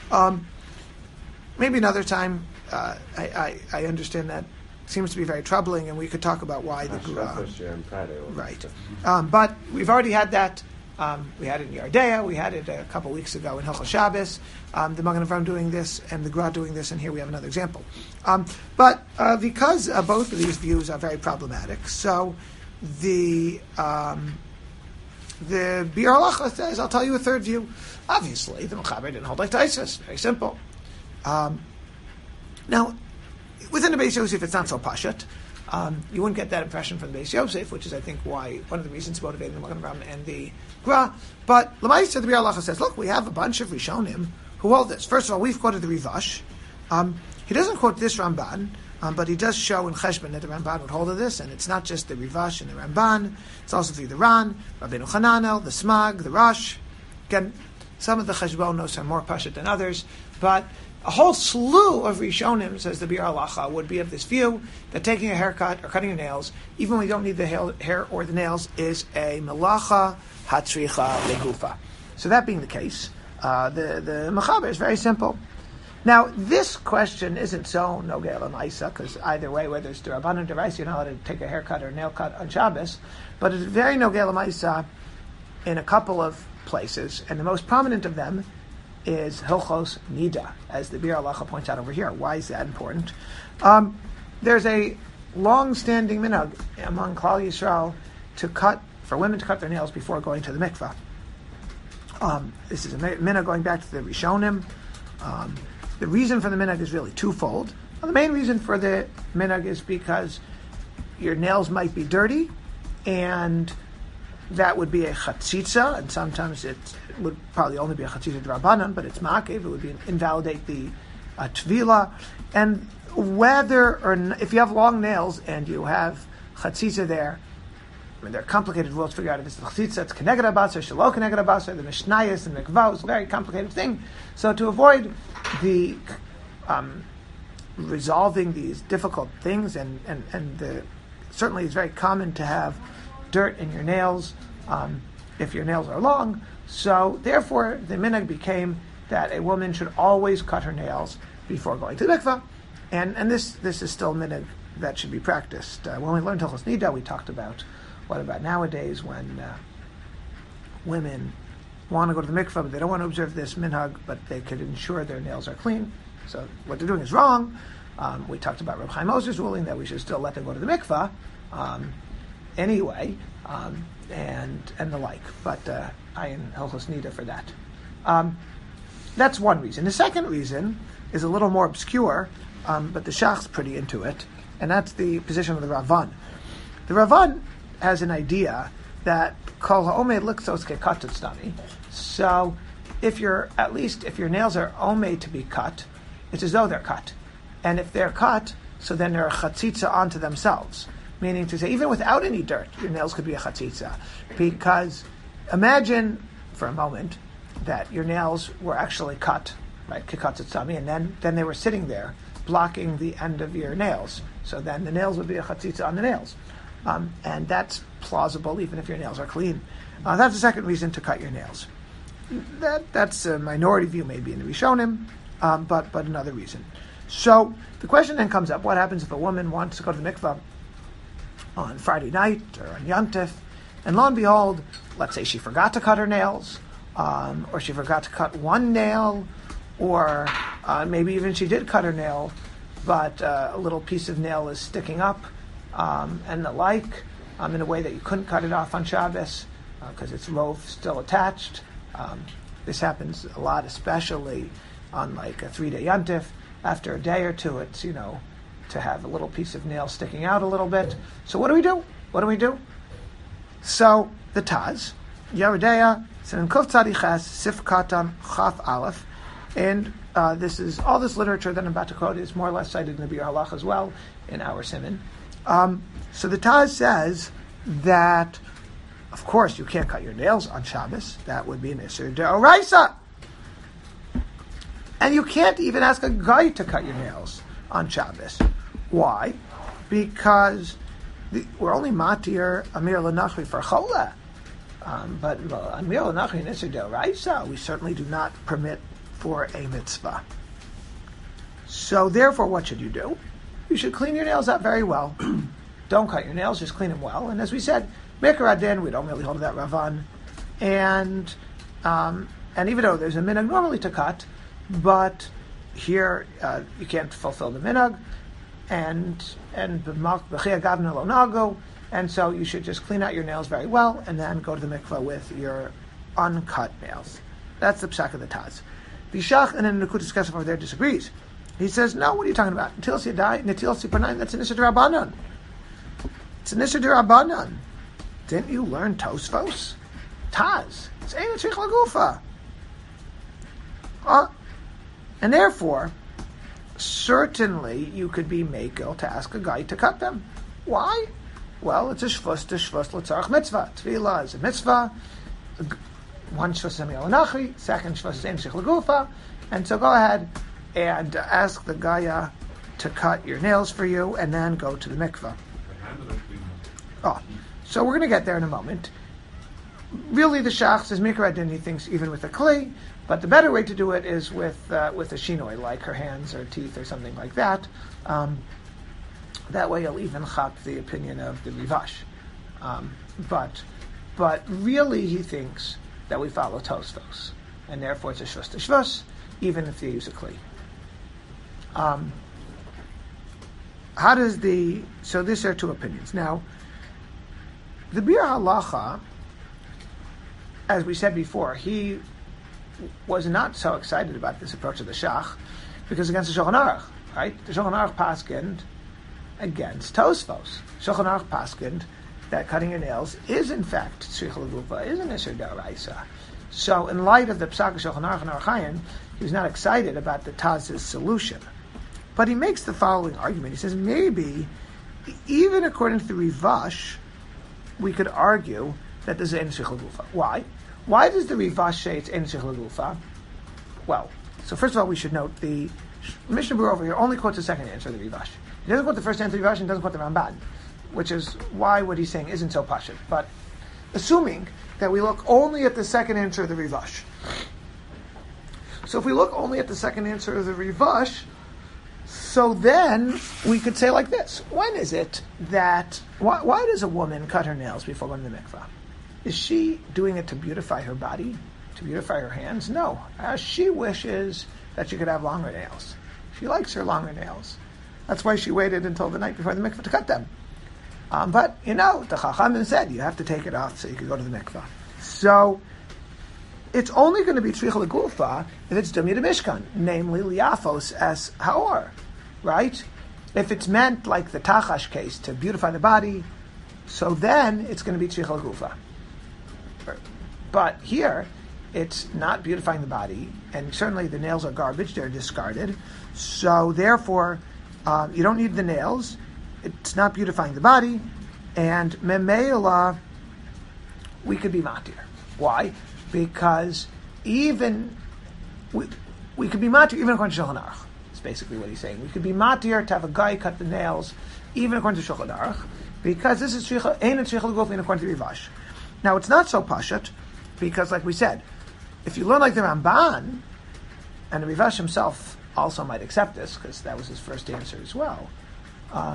Maybe another time. I understand that seems to be very troubling, and we could talk about why the right. But we've already had that. We had it in Yardea. We had it a couple weeks ago in Hilchos Shabbos. The Magen Avram doing this and the Gra doing this, and here we have another example. But because both of these views are very problematic, so the Biur Halacha says, I'll tell you a third view. Obviously, the Mechaber didn't hold like Taisus. Very simple. Now, within the Beis Yosef, it's not so pashat. You wouldn't get that impression from the Beis Yosef, which is, I think, why one of the reasons motivating the Magen Avram and the Gra. But L'maisa, the Biur Halacha says, look, we have a bunch of Rishonim who hold this. First of all, we've quoted the Rivash. He doesn't quote this Ramban, but he does show in Cheshbon that the Ramban would hold of this, and it's not just the Rivash and the Ramban. It's also through the Ran, Rabbeinu Hananel, the Smag, the Rosh. Again, some of the Cheshbonos are more pashat than others, but a whole slew of Rishonim, says the Biur Halacha, would be of this view that taking a haircut or cutting your nails, even when you don't need the hair or the nails, is a melacha hatzricha legufa. So that being the case, the Mechaber is very simple. Now, this question isn't so nogel l'maisa, because either way, whether it's d'Rabbanan or d'Oraisa, you're not allowed to take a haircut or a nail cut on Shabbos, but it's very nogel l'maisa in a couple of places, and the most prominent of them is Hilchos Nida, as the Biur Halacha points out over here. Why is that important? There's a long-standing minhag among Klal Yisrael for women to cut their nails before going to the mikvah. This is a minhag going back to the Rishonim. The reason for the minhag is really twofold. Well, the main reason for the minhag is because your nails might be dirty, and that would be a chatzitza, and sometimes it would probably only be a chatzitza d'Rabbanan, but it's ma'akev. It would invalidate the tvila. And whether or not, if you have long nails and you have chatzitza there, I mean, there are complicated rules to figure out if it's the chatzitza, it's keneged habasar, shelo keneged habasar, the mishnayos and the mikvah is a very complicated thing. So to avoid the resolving these difficult things, and certainly it's very common to have dirt in your nails if your nails are long. So therefore, the minhag became that a woman should always cut her nails before going to the mikvah, and this is still minhag that should be practiced. When we learned Hilchos Nida, we talked about what about nowadays when women want to go to the mikvah, but they don't want to observe this minhag, but they could ensure their nails are clean. So what they're doing is wrong. We talked about Reb Chaim Moses' ruling that we should still let them go to the mikvah anyway, and the like. But I am Hilchos Nida for that. That's one reason. The second reason is a little more obscure, but the Shach's pretty into it, and that's the position of the Ravan. The Ravan has an idea that kol ha'omed liksos kekatutstami. So if your nails are omed to be cut, it's as though they're cut. And if they're cut, so then they're a chatzitza onto themselves. Meaning to say, even without any dirt, your nails could be a chatzitza. Because imagine for a moment that your nails were actually cut, right, kekatzutzami, and then they were sitting there blocking the end of your nails. So then the nails would be a chatzitza on the nails. And that's plausible even if your nails are clean. That's the second reason to cut your nails. That's a minority view maybe in the Rishonim, but another reason. So the question then comes up, what happens if a woman wants to go to the mikvah on Friday night or on Yom Tov, and lo and behold, let's say she forgot to cut her nails, or she forgot to cut one nail, or maybe even she did cut her nail, but a little piece of nail is sticking up, and the like, in a way that you couldn't cut it off on Shabbos because its rove still attached. This happens a lot, especially on like a 3-day yontif. After a day or two, it's, to have a little piece of nail sticking out a little bit. So what do we do? So the Taz, Yeridea, Sinan Kuf Tzadiches, Sif Katan, Chaf Aleph, and all this literature that I'm about to quote is more or less cited in the Bir Halach as well, in our Siman. So the Taz says that, of course, you can't cut your nails on Shabbos. That would be an Isser D'Oraisa. And you can't even ask a guy to cut your nails on Shabbos. Why? Because we're only matir Amir L'Nachri for Chola. But Amir L'Nachri and Isser D'Oraisa, we certainly do not permit for a mitzvah. So therefore, what should you do? You should clean your nails up very well. Don't cut your nails, just clean them well. And as we said, Mikra Adin, we don't really hold that Ravan. And even though there's a minhag normally to cut, but here you can't fulfill the minhag, and so you should just clean out your nails very well and then go to the mikvah with your uncut nails. That's the psak of the Taz. Vishach and then Nekutis Kesef over there disagrees. He says, no, what are you talking about? Netilas Yadayim, Netilas Yipanayim, that's an Isser D'Rabbanan. It's an Isser D'Rabbanan. Didn't you learn Tosfos? Taz. It's Ein Tzrich Lagufa. And therefore, certainly you could be makel to ask a guy to cut them. Why? Well, it's a shvus l'tzarach mitzvah. Tefillah is a mitzvah. One shvus is Amir L'Nachri, second shvus is Ein Tzrich Lagufa. And so go ahead and ask the Gaya to cut your nails for you, and then go to the mikvah. So we're going to get there in a moment. Really, the Shach says Mikra Adin, he thinks even with a kli, but the better way to do it is with a shinoi, like her hands or teeth or something like that. That way, you'll even chop the opinion of the Rivash. But really, he thinks that we follow Tosfos, and therefore it's a shvus to shvus, even if they use a kli. So these are two opinions. Now, the Bir Halacha, as we said before, he was not so excited about this approach of the Shach, because against the Shulchan Aruch, right? The Shulchan Aruch paskind against Tosfos. Shulchan Aruch paskind that cutting your nails is in fact tzrich l'gufa, is an Isser D'Oraisa. So in light of the Psak of Shulchan Aruch and Orach Chaim, he was not excited about the Taz's solution. But he makes the following argument. He says, maybe, even according to the Rivash, we could argue that there's an Tzrich L'Gufa. Why? Why does the Rivash say it's Ein Tzrich L'Gufa? Well, so first of all, we should note the Mishnah Berurah over here only quotes the second answer of the Rivash. He doesn't quote the first answer of the Rivash and doesn't quote the Ramban, which is why what he's saying isn't so pashut. But assuming that we look only at the second answer of the Rivash. So if we look only at the second answer of the Rivash, so then we could say like this: when is it that why does a woman cut her nails before going to the mikvah? Is she doing it to beautify her body, to beautify her hands? No, she wishes that she could have longer nails. She likes her longer nails. That's why she waited until the night before the mikvah to cut them. But the Chachamim said you have to take it off so you can go to the mikvah. So it's only going to be tzrich l'gufa if it's dumya de mishkan, namely liafos as haor, right? If it's meant like the tachash case to beautify the body, so then it's going to be tzrich l'gufa. But here, it's not beautifying the body, and certainly the nails are garbage; they're discarded. So therefore, you don't need the nails. It's not beautifying the body, and memela, we could be matir. Why? Because even we could be matir even according to Shulchan Aruch. That's basically what he's saying. We could be matir to have a guy cut the nails even according to Shulchan Aruch, because this is ain't a tzrich l'gufa according to Rivash. Now it's not so pashut, because like we said, if you learn like the Ramban, and the Rivash himself also might accept this because that was his first answer as well.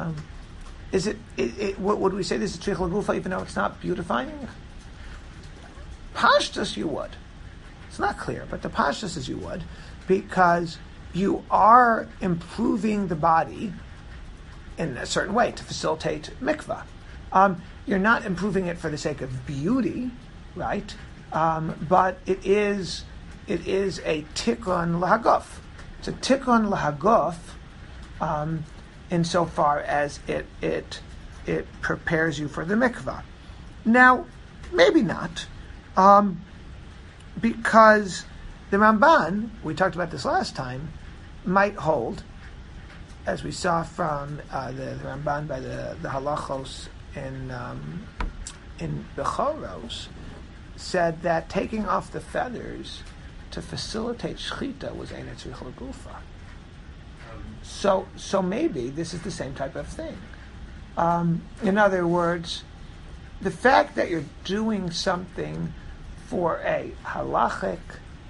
Would we say this is tzrich l'gufa even though it's not beautifying? pashtus you would. It's not clear, but the pashtus is you would, because you are improving the body in a certain way to facilitate mikvah. You're not improving it for the sake of beauty, right? But it is a tikkun lahaguf. It's a tikkun lahaguf insofar as it prepares you for the mikvah. Now, maybe not, because the Ramban, we talked about this last time, might hold, as we saw from the Ramban by the halachos in Bechoros, said that taking off the feathers to facilitate shechita was ein tzrich l'gufa. So maybe this is the same type of thing. In other words, the fact that you're doing something for a halachic,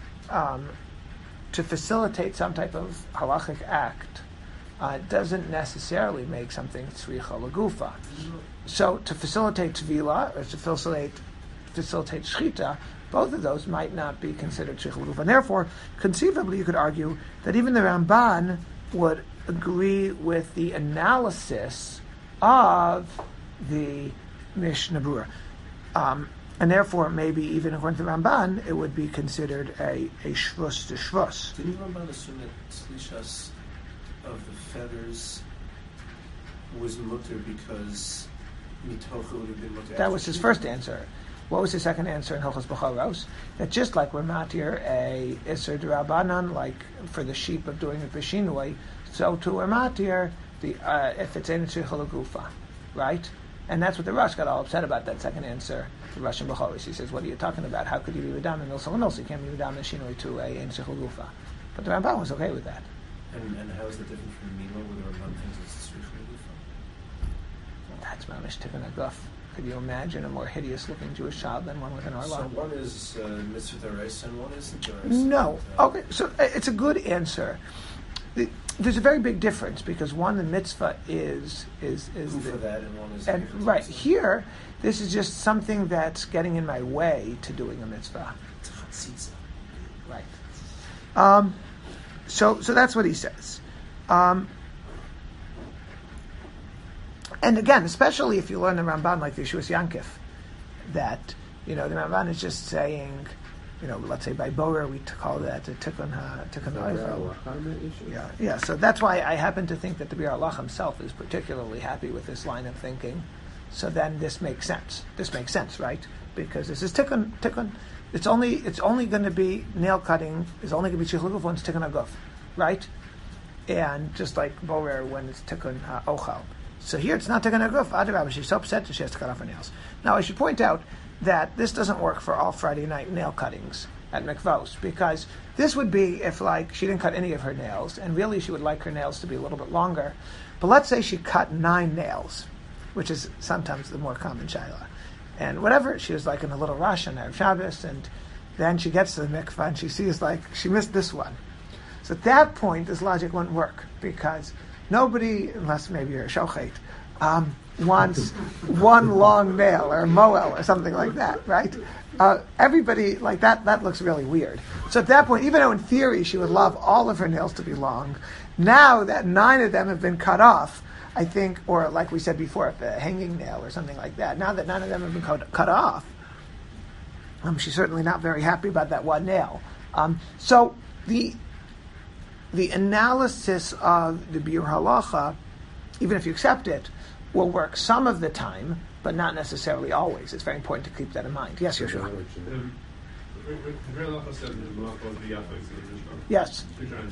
to facilitate some type of halachic act, doesn't necessarily make something tzricha l'gufa. So to facilitate tvila or to facilitate shechita, both of those might not be considered tzricha l'gufa. And therefore, conceivably, you could argue that even the Ramban would agree with the analysis of the Mishnah Berurah. And therefore, maybe even according to the Ramban, it would be considered a shvus to shvus. Didn't Ramban assume that slishas of the feathers was mutter because mitocha would have been mutter? That was his first answer. What was his second answer in Hilchos Bechoros? That just like we're matir a iser d'Rabbanan, like for the sheep of doing it b'shinui, so too we're matir if it's ein tzricha l'gufa, right? And that's what the Rosh got all upset about, that second answer, the Rosh in Bechoros. He says, what are you talking about? How could you be Vidam and Milsa Lamilsa? You can't be Vidam and Shinoi to a Ein Tzricha L'gufa. But the Ramban was okay with that. And how is that different from Mila, where the Ramban thinks it's Tzricha L'gufa? That's Mamish Tikkun HaGuf. Could you imagine a more hideous-looking Jewish child than one with an So Orla? one is Mitzvah D'Oraisa and one is D'Oraisa? No. Okay, so it's a good answer. There's a very big difference because one, the mitzvah is for that, and one is right here. This is just something that's getting in my way to doing a mitzvah. Right. So that's what he says. And again, especially if you learn the Ramban like the Yeshuas Yankif, that the Ramban is just saying. Let's say by Borer we call that a tikkun ha'oivel. Yeah. So that's why I happen to think that the Bir Allah himself is particularly happy with this line of thinking. So then this makes sense. This makes sense, right? Because this is tikkun. It's only going to be nail cutting. It's only going to be tzricha l'gufa when it's tikkun ha'guf, right? And just like Borer when it's tikkun ha'ochal. So here it's not tikkun ha'guf. Adarabah, she's so upset that she has to cut off her nails. Now I should point out that this doesn't work for all Friday night nail cuttings at mikvos, because this would be if, she didn't cut any of her nails, and really she would like her nails to be a little bit longer. But let's say she cut 9 nails, which is sometimes the more common shaila. And whatever, she was in a little rush on Erev Shabbos, and then she gets to the mikvah, and she sees, she missed this one. So at that point, this logic wouldn't work, because nobody, unless maybe you're a shochet, wants one long nail or a moel or something like that, right? Everybody, that looks really weird. So at that point, even though in theory she would love all of her nails to be long, now that 9 of them have been cut off, I think, or like we said before, if a hanging nail or something like that, now that 9 of them have been cut off, she's certainly not very happy about that one nail. So the analysis of the Bir Halacha, even if you accept it, will work some of the time, but not necessarily always. It's very important to keep that in mind. Yes, Yoshua. Yes.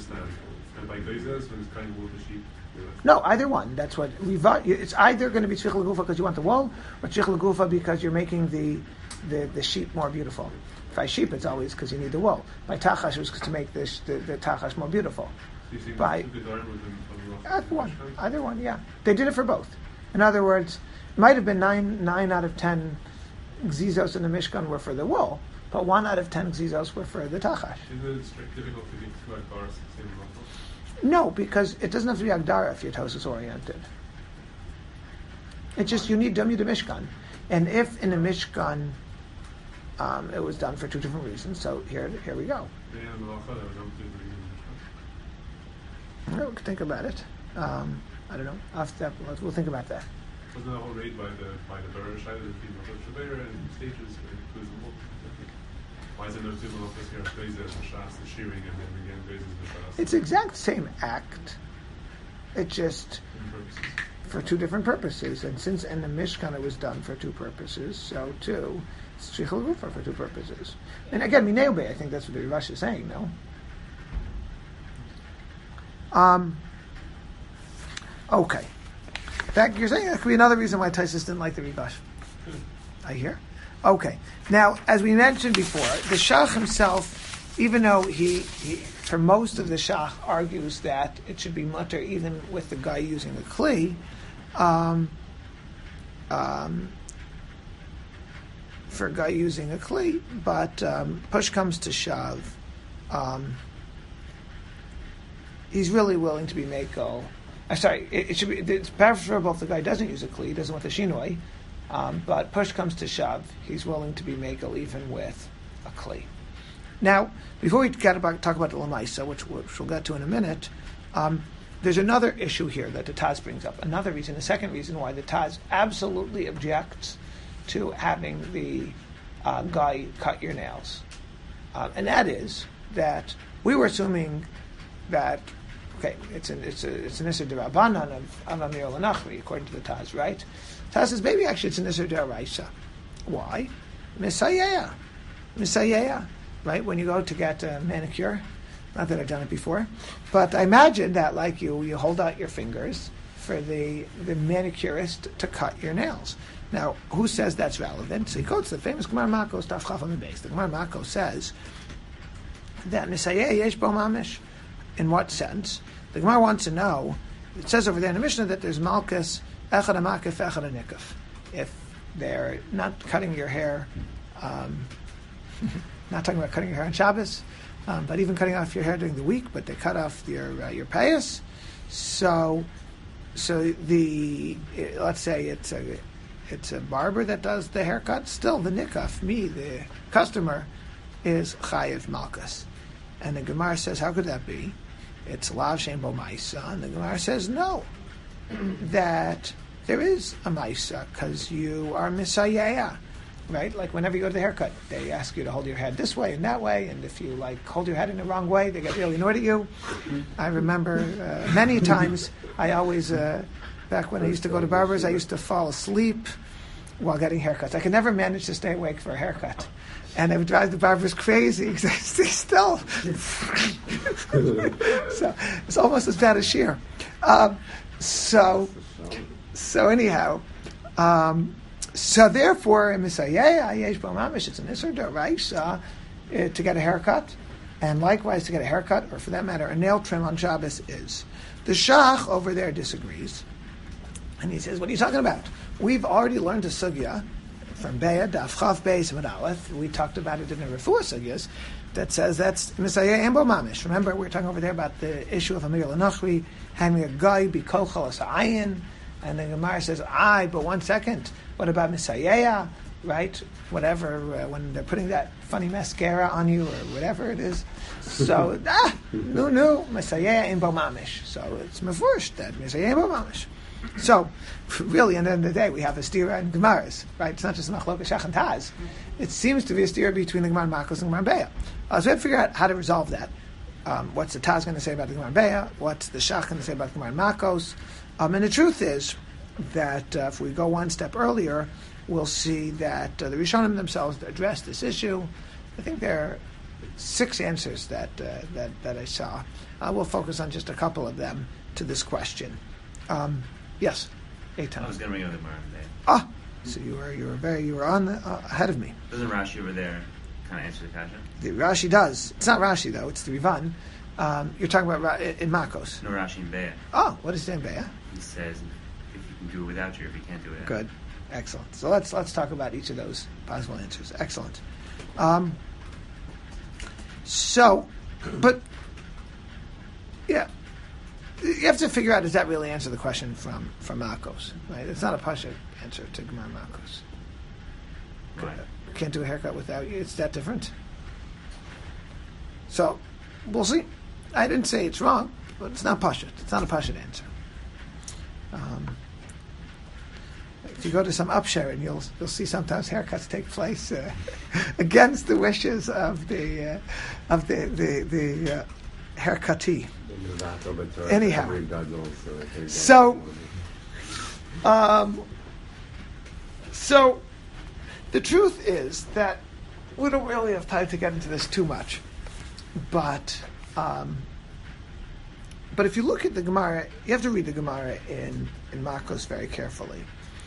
No, either one. That's what it's either going to be tzricha l'gufa because you want the wool, or tzricha l'gufa because you're making the sheep more beautiful. By sheep, it's always because you need the wool. By tachash, it was to make the tachash more beautiful. By either one, yeah. They did it for both. In other words, it might have been 9 out of 10 gzizos in the Mishkan were for the wool, but 1 out of 10 gzizos were for the tachash. Isn't it difficult to be 2 agdaras the same level? No, because it doesn't have to be agdara if you're tosis oriented. It's just you need dummy to Mishkan, and if in the Mishkan It was done for two different reasons. So here we go. We can think about it. I don't know. We'll think about that. Wasn't the whole raid by the Burr Shai, the Shabeira and stages where it was why is it those two malachas here? Bezes, the Shas, the shearing, and then again Bezes, the Shas? It's the exact same act. It just for two different purposes, and since the Mishkan it was done for two purposes, so too it's Sheikhul Gufa for two purposes. And again, Mineube, I think that's what the Rivash is saying, no? Okay. In fact, you're saying that could be another reason why Taisus didn't like the Rivash. I hear. Okay. Now, as we mentioned before, the Shach himself, even though he for most of the Shach argues that it should be mutter even with the guy using the Kli, for a guy using a Kli, but push comes to shove, he's really willing to be Mako. It should be. It's preferable if the guy doesn't use a Kli, he doesn't want the Shinoi, but push comes to shove, he's willing to be Mako even with a Kli. Now, before we talk about the Lamaisa, which we'll get to in a minute, there's another issue here that the Taz brings up. Another reason, the second reason why the Taz absolutely objects to having the guy cut your nails. And that is that we were assuming that, okay, it's an Isser D'Rabbanan of Amir L'Nachri, according to the Taz, right? Taz says, maybe actually it's an Isser D'Oraisa. Why? Misayeh, right? When you go to get a manicure, not that I've done it before, but I imagine that like you hold out your fingers for the manicurist to cut your nails. Now, who says that's relevant? So he quotes the famous Gemara Makos, Daf Chaf Amud Beis. The Gemara Makos says that Misayeh yesh bo mamish. In what sense? The Gemara wants to know. It says over there in the Mishnah that there's malchus echad amakif echad anikaf. If they're not cutting your hair, not talking about cutting your hair on Shabbos, but even cutting off your hair during the week, but they cut off your payas. So let's say it's a barber that does the haircut. Still, the nikaf, me, the customer, is chayiv malchus. And the Gemara says, how could that be? It's lav shem bo ma'isa. And the Gemara says, no, that there is a ma'isa because you are misayeh, right? Like whenever you go to the haircut, they ask you to hold your head this way and that way, and if you hold your head in the wrong way, they get really annoyed at you. I remember many times. I always back when I used to go to barbers, I used to fall asleep while getting haircuts. I could never manage to stay awake for a haircut. And it would drive the barbers crazy because I stay still. So it's almost as bad as shear. So anyhow, so therefore, it's an Isser D'Oraisa to get a haircut, and likewise to get a haircut, or for that matter, a nail trim on Shabbos is. The Shach over there disagrees, and he says, "What are you talking about? We've already learned a sugya from Be'ah, Daf Chav Beis Amud Aleph. We talked about it in the Refuah sugyas that says that's Misayeh and Bo Mamish. Remember, we were talking over there about the issue of Amir L'Nachri having a guy be kochal as ayin, and the Gemara says, but 1 second, what about Misayeh, right? Whatever, when they're putting that funny mascara on you or whatever it is. So, Misayeh and Bo Mamish. So it's mefurish that Misayeh and Bo Mamish. So, really, at the end of the day, we have a stira and Gemaras, right? It's not just Machlok Shach and Taz. It seems to be a stira between the Gemara Makos and Gemara Be'ah. So we have to figure out how to resolve that. What's the Taz going to say about the Gemara Be'ah? What's the Shach going to say about the Gemara Makos? And the truth is that if we go one step earlier, we'll see that the Rishonim themselves address this issue. I think there are 6 answers that I saw. We'll focus on just a couple of them to this question. Yes, Eitan. I was going to bring up the Gemara. So you were on ahead of me. Doesn't Rashi over there kind of answer the question? The Rashi does. It's not Rashi though. It's the Rivan. You're talking about in Makos. No, Rashi in Be'ah. Oh, what is it in Be'ah? He says if you can do it without you, if you can't do it. Good, excellent. So let's talk about each of those possible answers. Excellent. Yeah. You have to figure out, does that really answer the question from Makos? Right? It's not a Pasha answer to Gemara Makos. Right. can't do a haircut without you. It's that different. So, we'll see. I didn't say it's wrong, but it's not pashut. It's not a pashut answer. If you go to some upsharing, you'll see sometimes haircuts take place against the wishes of the haircutee. Anyhow, so the truth is that we don't really have time to get into this too much, but if you look at the Gemara, you have to read the Gemara in Makos very carefully.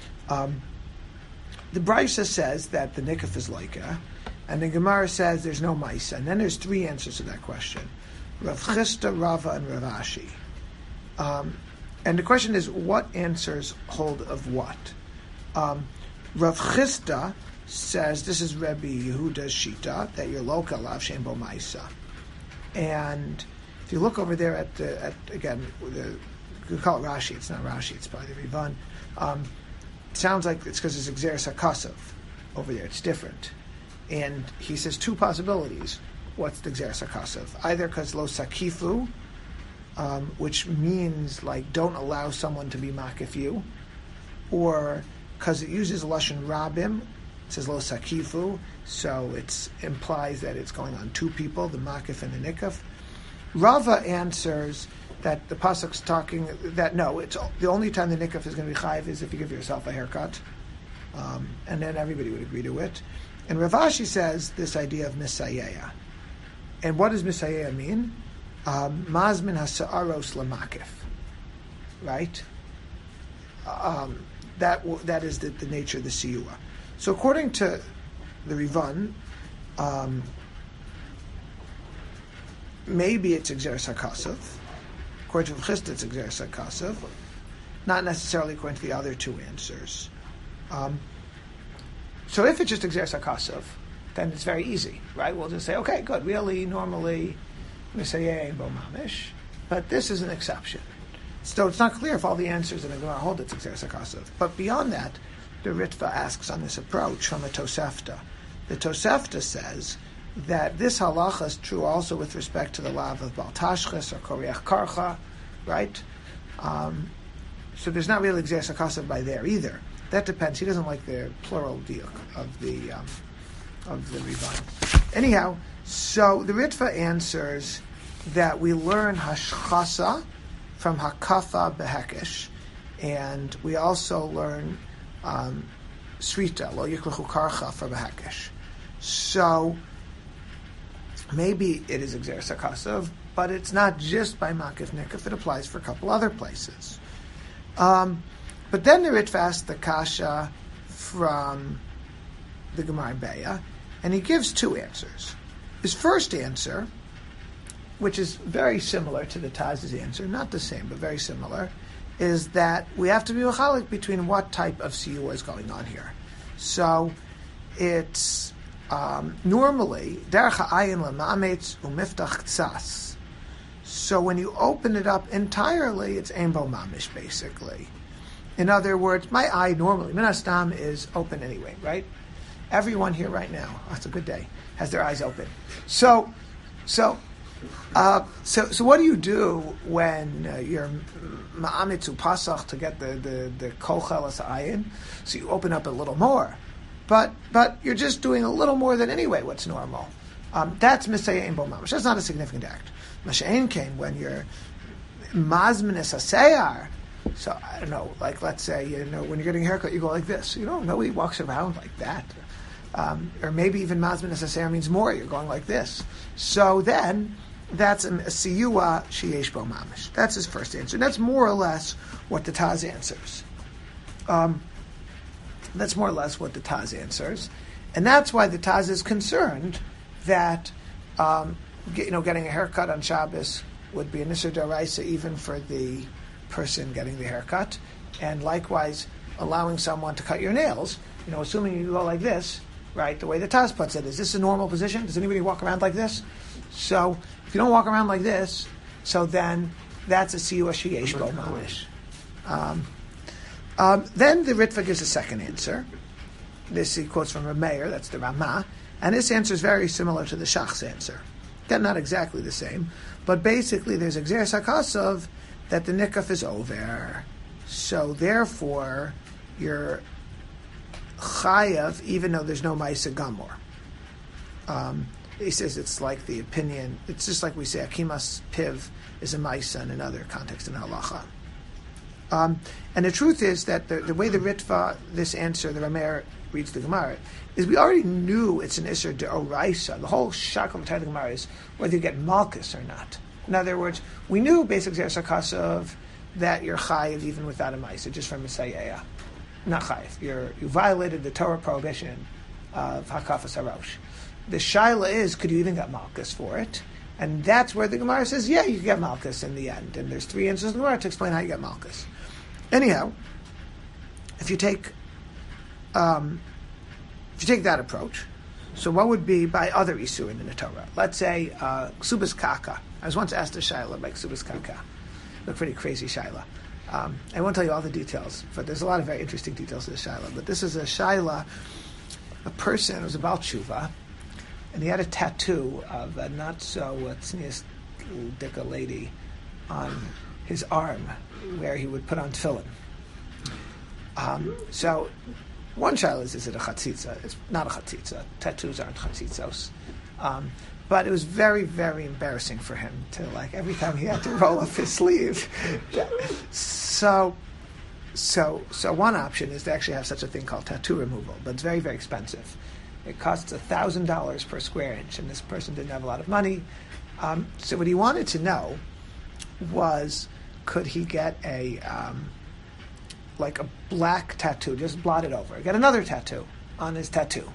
The Brisa says that the Nikaf is Loika, and the Gemara says there's no Maisa, and then there's three answers to that question: Rav Chisda, Rava, and Rav Ashi. And the question is, what answers hold of what? Rav Chisda says this is Rebbe Yehuda's Shita, that you're local lav shein bo Maisa. And if you look over there at you call it Rashi, it's not Rashi, it's probably the Rivan. It sounds like it's because it's Exeris HaKasav over there. It's different. And he says two possibilities. What's the Exeris HaKasav? Either because lo sakifu, which means like don't allow someone to be makif you, or because it uses Lashon Rabim, it says lo sakifu, so it implies that it's going on two people, the makif and the nikaf. Rava answers that the pasuk's talking that no, it's the only time the nikaf is going to be chayiv is if you give yourself a haircut, and then everybody would agree to it. And Rav Ashi says this idea of misayeya. And what does misayeya mean? Mazmin hasa'aros lamakif, right? That is the nature of the siyua. So according to the Rivan, maybe it's Exeris HaKasav. According to Chisda, it's Exeris HaKasav. Not necessarily according to the other two answers. So if it's just Exeris HaKasav, then it's very easy, right? We'll just say, okay, good. Really, normally, we say, yeah, bo mamish. But this is an exception. So it's not clear if all the answers in the Gemara hold it's Exeris HaKasav. But beyond that, the Ritva asks on this approach from a Tosefta. The Tosefta says that this halacha is true also with respect to the lav of Baal Tashchis or Koreach Karcha, right? So there's not really Exeris HaKasav by there either. That depends. He doesn't like the plural diuk of the Rivan. Anyhow, so the Ritva answers that we learn hashchasa from hakafa behekesh, and we also learn srita lo yiklechu karcha from behekesh. So maybe it is Exeris HaKasav, but it's not just by makif nikaf. It applies for a couple other places. But then the Ritva asks the kasha from the Gemara Beya, and he gives two answers. His first answer, which is very similar to the Taz's answer, not the same, but very similar, is that we have to be mechalik between what type of siyua is going on here. So it's normally derech ha'ayin lema'ametz u'miftach tzas. So when you open it up entirely, it's ein bo mamish, basically. In other words, my eye normally, min hastam, is open anyway, right? Everyone here right now, it's a good day, has their eyes open. So what do you do when you're ma'amitzu pasach to get the kochelas ayin? So you open up a little more, but you're just doing a little more than anyway what's normal. That's misayeh in bo mamash. That's not a significant act. Masha'en came when you're mazminis asayar. So I don't know, like let's say when you're getting a haircut, you go like this. Nobody walks around like that. Or maybe even mazminis asayar means more. You're going like this. So then that's a siyua sheyesh bo mamish. That's his first answer. And that's more or less what the Taz answers. That's more or less what the Taz answers, and that's why the Taz is concerned that getting a haircut on Shabbos would be an issur d'oraisa even for the person getting the haircut, and likewise allowing someone to cut your nails. Assuming you go like this, right? The way the Taz puts it, is this a normal position? Does anybody walk around like this? So if you don't walk around like this, so then that's a siyua sheyesh bo mamish. Then the Ritva gives a second answer, this he quotes from Rameir, that's the Ramah, and his answer is very similar to the Shach's answer. Again, not exactly the same, but basically there's Exeris HaKosov that the Nikaf is over. So therefore, you're Chayav, even though there's no Maisa Gamor. He says it's like the opinion, it's just like we say Akimas Piv is a Maisa in another context in Halacha. And the truth is that the way the Ritva, this answer, the Rameir reads the Gemara, is we already knew it's an Isser D'Oraisa. The whole Shak of the Gemara is whether you get Malchus or not. In other words, we knew basic Xeris HaKosov that you're Chayiv even without a Maisa, just from Messiah. Not Chayiv. You violated the Torah prohibition of Hakafas HaRosh. The Shaila is, could you even get Malchus for it? And that's where the Gemara says, yeah, you can get Malchus in the end. And there's 3 answers in the Gemara to explain how you get Malchus. Anyhow, if you take that approach, so what would be by other Isurim in the Torah? Let's say Ksubas Kaka. I was once asked a Shaila about Ksubas Kaka. A pretty crazy Shaila. I won't tell you all the details, but there's a lot of very interesting details to the Shaila. But this is a Shaila, a person was about Tshuva, and he had a tattoo of a not-so-tznius dicka lady on his arm, where he would put on tefillin. So, one Shaila is it a chatzitza? It's not a chatzitza. Tattoos aren't chatzitzos. But it was very, very embarrassing for him to, every time he had to roll up his sleeve. So one option is to actually have such a thing called tattoo removal, but it's very, very expensive. It costs $1,000 per square inch, and this person didn't have a lot of money. So what he wanted to know was, could he get a black tattoo, just blot it over, get another tattoo on his tattoo.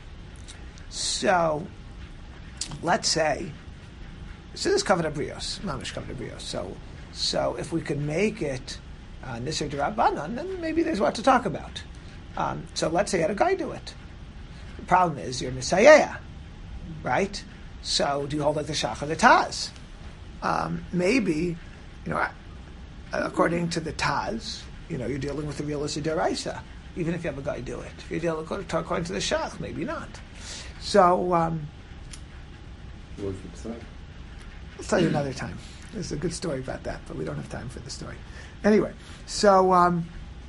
So, let's say, this is Kavod HaBrios, Mamish Kavod HaBrios. So if we could make it Nisr D'Rabbanan, then maybe there's what to talk about. So let's say you had a guy do it. The problem is you're Messiah, right? So do you hold like the Shach or the Taz? Maybe, according to the Taz, you're dealing with the real Isser D'Oraisa, even if you have a guy do it. If you're dealing according to the Shach, maybe not. So, I'll tell you another time. There's a good story about that, but we don't have time for the story. Anyway, so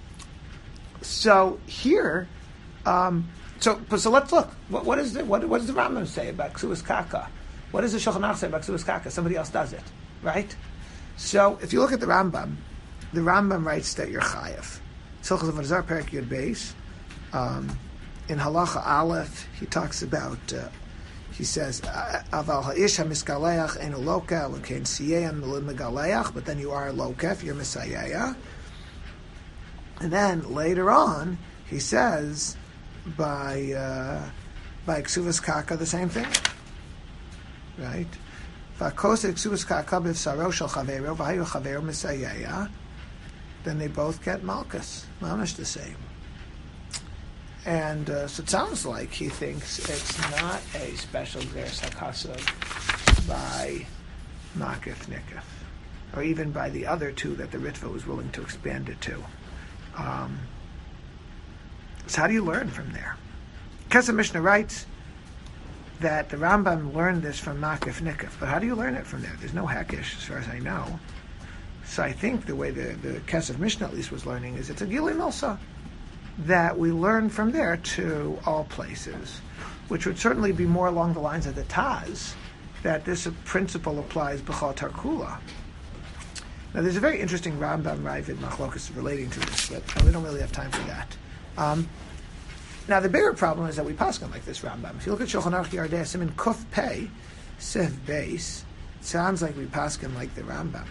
here, so let's look. What does the Rambam say about Ksubas Kaka? What does the Shulchan Aruch say about Ksubas Kaka? Somebody else does it, right? So if you look at the Rambam writes that you're Chayav. Tzilchos of Azar Perek Yud Beis. In Halacha Aleph, he talks about. He says, "Aval ha'ish hamiskaleach enu loka l'kein siyeh megaleach," but then you are loka if you're Messiah. And then later on, he says, by Ksuvas Kaka, the same thing, right? V'akosed Ksuvas Kaka b'vsaro shel chavero v'hayu chavero Messiah. Then they both get Malchus, mamish the same. And so it sounds like he thinks it's not a special Xeris HaKosov by Makif Nikaf, or even by the other two that the Ritva was willing to expand it to. So how do you learn from there? Kesef Mishnah writes that the Rambam learned this from Makif Nikaf, but how do you learn it from there? There's no Hekish, as far as I know. So I think the way the Kesef Mishnah at least was learning is it's a Gili Milsa, that we learn from there to all places, which would certainly be more along the lines of the Taz, that this principle applies b'chol tarkula. Now, there's a very interesting Rambam Ravid Machlokas relating to this, but we don't really have time for that. Now, the bigger problem is that we paskin like this Rambam. If you look at Shulchan Aruch Yardei Siman Kuf Pei Sef Beis, it sounds like we paskin like the Rambam.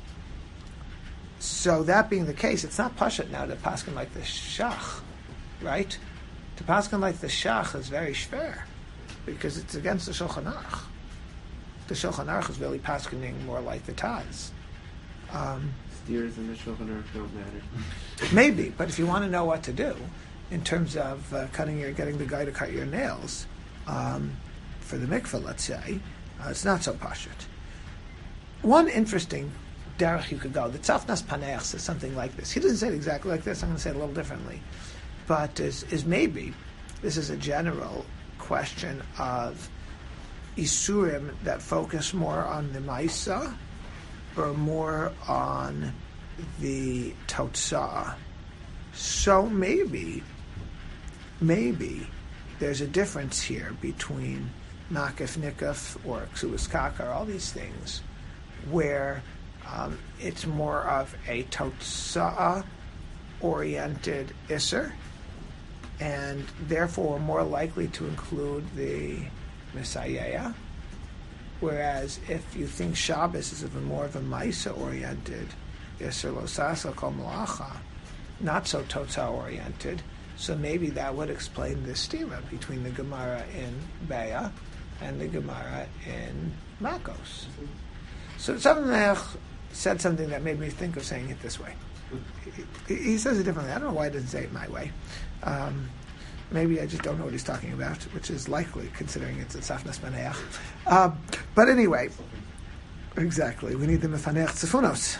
So that being the case, it's not pashut now to paskin like the Shach, right? To paskin like the Shach is very shver, because it's against the Shulchan Aruch. The Shulchan Aruch is really paskining more like the Taz. Steers in the Shulchan Aruch don't matter. Maybe, but if you want to know what to do in terms of getting the guy to cut your nails for the mikveh, let's say, it's not so pashut. One interesting derech you could go. The Tzafnas Paneach says something like this. He doesn't say it exactly like this. I'm going to say it a little differently. But is maybe this is a general question of isurim that focus more on the maisa or more on the totzah. So maybe there's a difference here between makif nikaf or ksuas kaka, all these things, where it's more of a totzah oriented isser, and therefore more likely to include the Messiah. Whereas if you think Shabbos is more of a Maisa oriented isser losasa kol malacha, not so totzah oriented, so maybe that would explain the stira between the Gemara in Be'ah and the Gemara in Makos. So Tzavnech said something that made me think of saying it this way. He says it differently. I don't know why he doesn't say it my way. Maybe I just don't know what he's talking about, which is likely, considering it's a Safnas Maneach. But anyway, exactly. We need the Mefanech Tzifunos.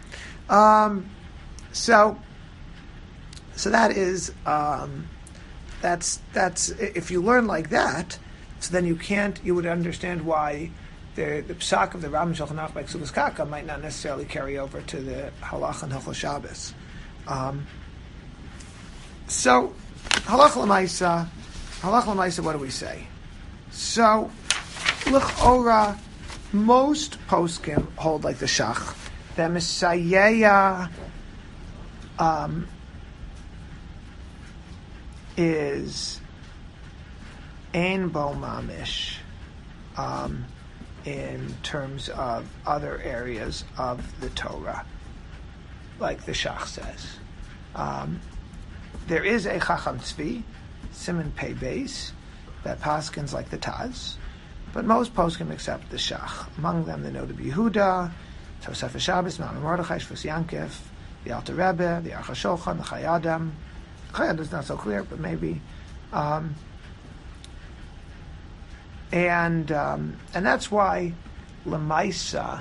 So that is, that's if you learn like that, so then you would understand why the psak of the Rambam Shulchan Aruch by Ksubas Kaka might not necessarily carry over to the Halach and Hilchos Shabbos. So Halach l'maisa, what do we say? So l'chora, most poskim hold like the Shach, that Messiah is ein bo mamish in terms of other areas of the Torah, like the Shach says. There is a Chacham Tzvi, Siman Pei Beis, that paskins like the Taz, but most poskim accept the Shach. Among them, the Noda B'Yehuda, Tosefes Shabbos, Ma'amar Mordechai, Shvus Yankif, the Alter Rebbe, the Aruch HaShulchan, the Chayei Adam. Chayei Adam is not so clear, but maybe. And that's why Lamaisa,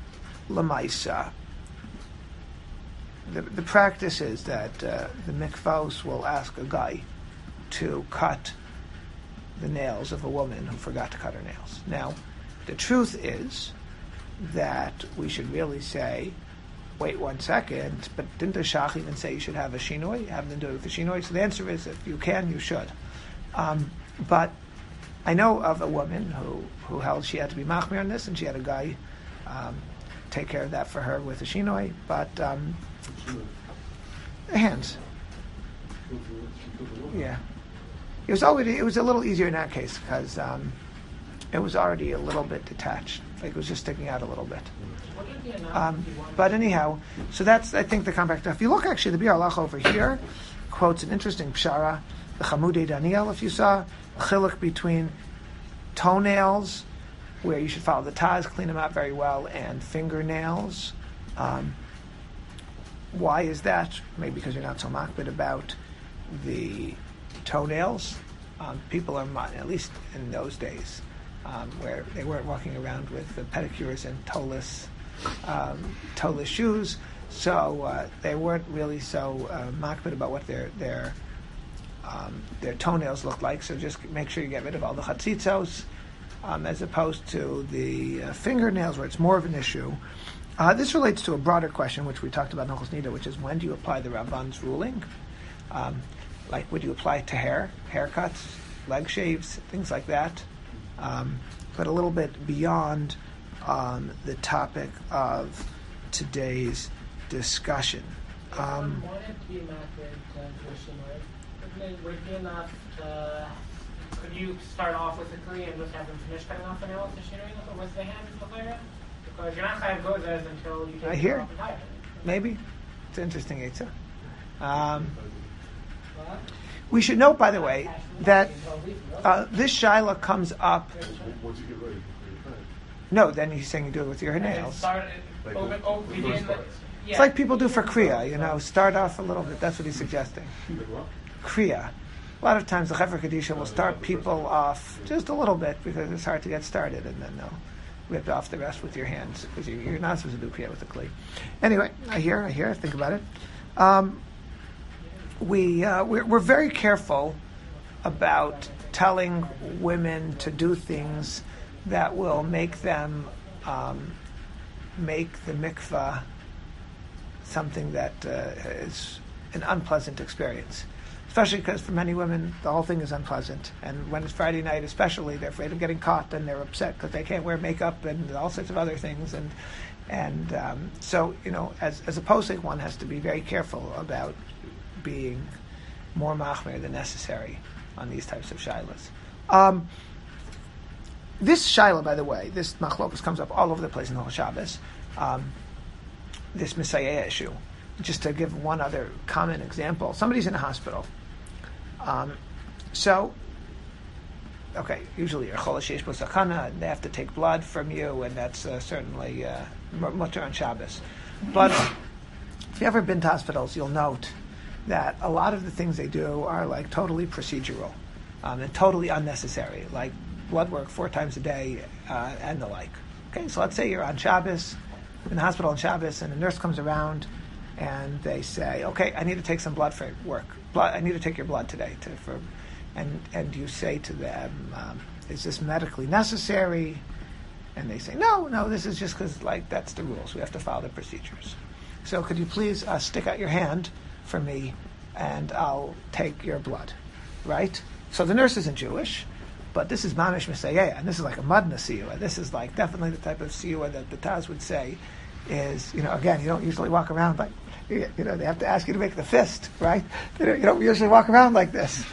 the practice is that the mikvos will ask a guy to cut the nails of a woman who forgot to cut her nails. Now, the truth is that we should really say, wait 1 second, but didn't the Shach even say you should have a shinoi? Have them do it with a shinoi? So the answer is, if you can, you should. But I know of a woman who held she had to be machmir on this, and she had a guy take care of that for her with a shinoi, but hands. Yeah. It was a little easier in that case because it was already a little bit detached. Like it was just sticking out a little bit. But anyhow, so that's, I think, the compact. If you look, actually, the Biur Halacha over here quotes an interesting pshara, the Chamudei Daniel, if you saw, chiluk between toenails, where you should follow the Taz, clean them out very well, and fingernails. Why is that? Maybe because you're not so makbid about the toenails. People are, at least in those days, where they weren't walking around with the pedicures and toeless shoes, so they weren't really so makbid about what their toenails looked like. So just make sure you get rid of all the chatzitzos, as opposed to the fingernails, where it's more of an issue. This relates to a broader question, which we talked about in Hilchos Nida, which is when do you apply the Ramban's ruling? Like, would you apply it to haircuts, leg shaves, things like that? But a little bit beyond the topic of today's discussion. Would it be enough to, could you start off with the Kli and just have them finish cutting off the nails to shooting or with the hand in the fire? Because you're not chayav gozes until you take it off entirely. Maybe. It's an interesting eitzah. We should note, by the way, that this shaila comes up. Once you get ready, No, then he's saying you do it with your nails. It's It's like people do for Kriya, start off a little bit. That's what he's suggesting. Kriya. A lot of times the Chaver Kadisha will start people off just a little bit because it's hard to get started, and then they'll rip off the rest with your hands because you're not supposed to do Kriya with the Kli. Anyway, I hear, think about it. We're very careful about telling women to do things that will make them make the mikvah something that is an unpleasant experience. Especially because for many women, the whole thing is unpleasant. And when it's Friday night especially, they're afraid of getting caught and they're upset because they can't wear makeup and all sorts of other things. And so, as a posek, one has to be very careful about being more machmir than necessary on these types of shilas. This shilah, by the way, this machlokas comes up all over the place in the whole Shabbos. This Messiah issue. Just to give one other common example, somebody's in a hospital. Usually you're chol sheyesh bo sakana, and they have to take blood from you, and that's certainly mutter on Shabbos. But if you've ever been to hospitals, you'll note that a lot of the things they do are like totally procedural and totally unnecessary, like blood work 4 times a day and the like. Okay, so let's say you're on Shabbos, in the hospital on Shabbos, and a nurse comes around and they say, okay, I need to take some blood for work. I need to take your blood today. And you say to them, is this medically necessary? And they say, no, this is just because that's the rules. We have to follow the procedures. So could you please stick out your hand for me and I'll take your blood, right? So the nurse isn't Jewish, but this is mamish mesayeh, and this is like a madna siyua. This is like definitely the type of siyua that the Taz would say is, again, you don't usually walk around like, they have to ask you to make the fist, right? You don't usually walk around like this.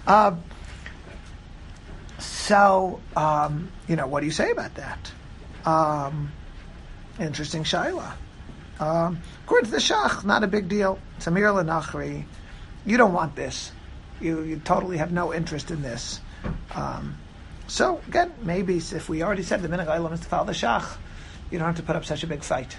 What do you say about that? Interesting shaila. According to the Shach, not a big deal. Samir Lanachri, you don't want this. You totally have no interest in this. So again, maybe if we already said the minhag ha'olam is to follow the Shach, you don't have to put up such a big fight.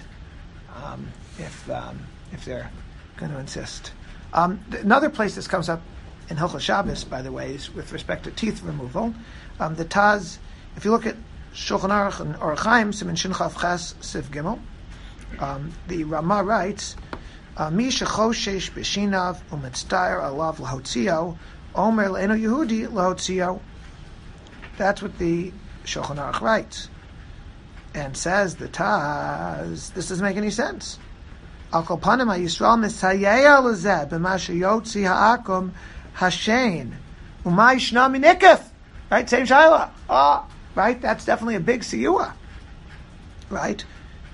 If they're going to insist. Another place this comes up in Hilchos Shabbos, by the way, is with respect to teeth removal. The Taz, if you look at Shulchan Aruch and Orach Chaim, Siman Shin Chaf Ches Siv Gimel, the Rama writes, Mi shechoshesh b'shinav u'mitzdayer alav lahotzio, omer le'eno Yehudi lahotzio. That's what the Shulchan Aruch writes. And says the Taz, this doesn't make any sense. Al kol panim ha'Yisrael misayeh lezeh b'ma sheyotzi ha'akum hashein u'ma yishna minikef. Right, same shaila. Right, that's definitely a big siyua. Right,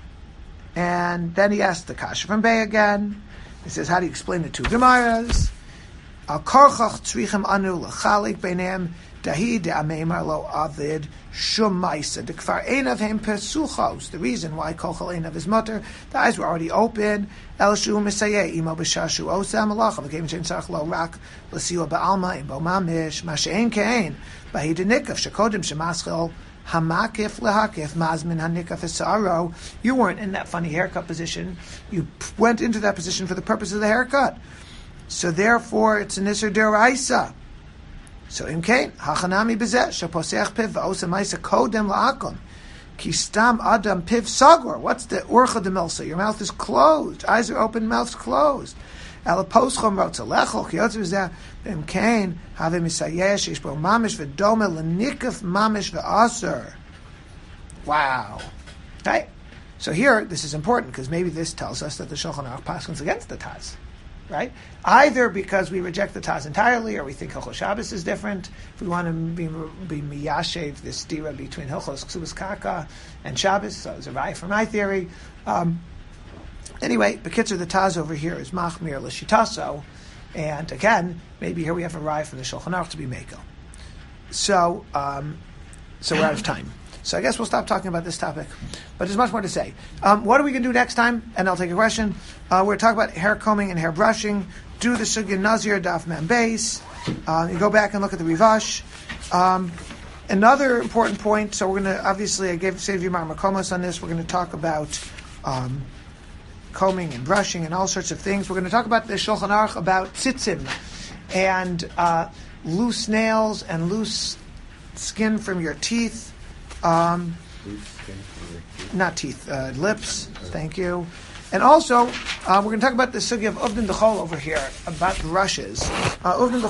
and then he asks the kasha from Bay again. He says, how do you explain the two Gemaras? Al korchach tzrichem anu l'chalik beineim dahi de'ameimar lo avid shum ma'isa. The kfar einav hem pesuchos. The reason why kochal einav is mutter, the eyes were already open. El shu misayeh imo b'shashu osam alacha v'keim shein tzarich lo rak l'siwa ba'alma im bo mamish ma she'en ke'en bahi denikaf shekodim shemaschel hamakif lehakif mazmin hanikaf esaro. You weren't in that funny haircut position. You went into that position for the purpose of the haircut. So therefore, it's an isur deraisa. So imkein hachanami bezeh sheposeach piv va'osa ma'isa kodem la'akom ki stam adam piv sagor. What's the urcha de milsa? Your mouth is closed. Eyes are open, mouth's closed. Elaposchom rotza lechol ki yotzu bezeh imkein have misayeh sheish bo mamish v'dome l'nikaf mamish v'aser. Wow. Right. So here, this is important because maybe this tells us that the Shulchan Aruch paskins against the Taz. Right? Either because we reject the Taz entirely, or we think Hilchos Shabbos is different. If we want to be miyashev this dira between Hilchos Ksubas Kaka and Shabbos, so it's a raya for my theory. Anyway, Bekitzer, the Taz over here is machmir l'shitaso, and again, maybe here we have a raya from the Shulchan Aruch to be meko. So we're out of time. So I guess we'll stop talking about this topic. But there's much more to say. What are we going to do next time? And I'll take a question. We're going to talk about hair combing and hair brushing. Do the Sugya Nazir Daf Mem Beis. You go back and look at the Rivash. Another important point, so we're going to, obviously, I gave Save Yimar Makomos on this. We're going to talk about combing and brushing and all sorts of things. We're going to talk about the Shulchan Aruch about tzitzim and loose nails and loose skin from your teeth. Not teeth, lips. Thank you. And also, we're going to talk about the sugya of Uvdin Dechol over here, about brushes. Uvdin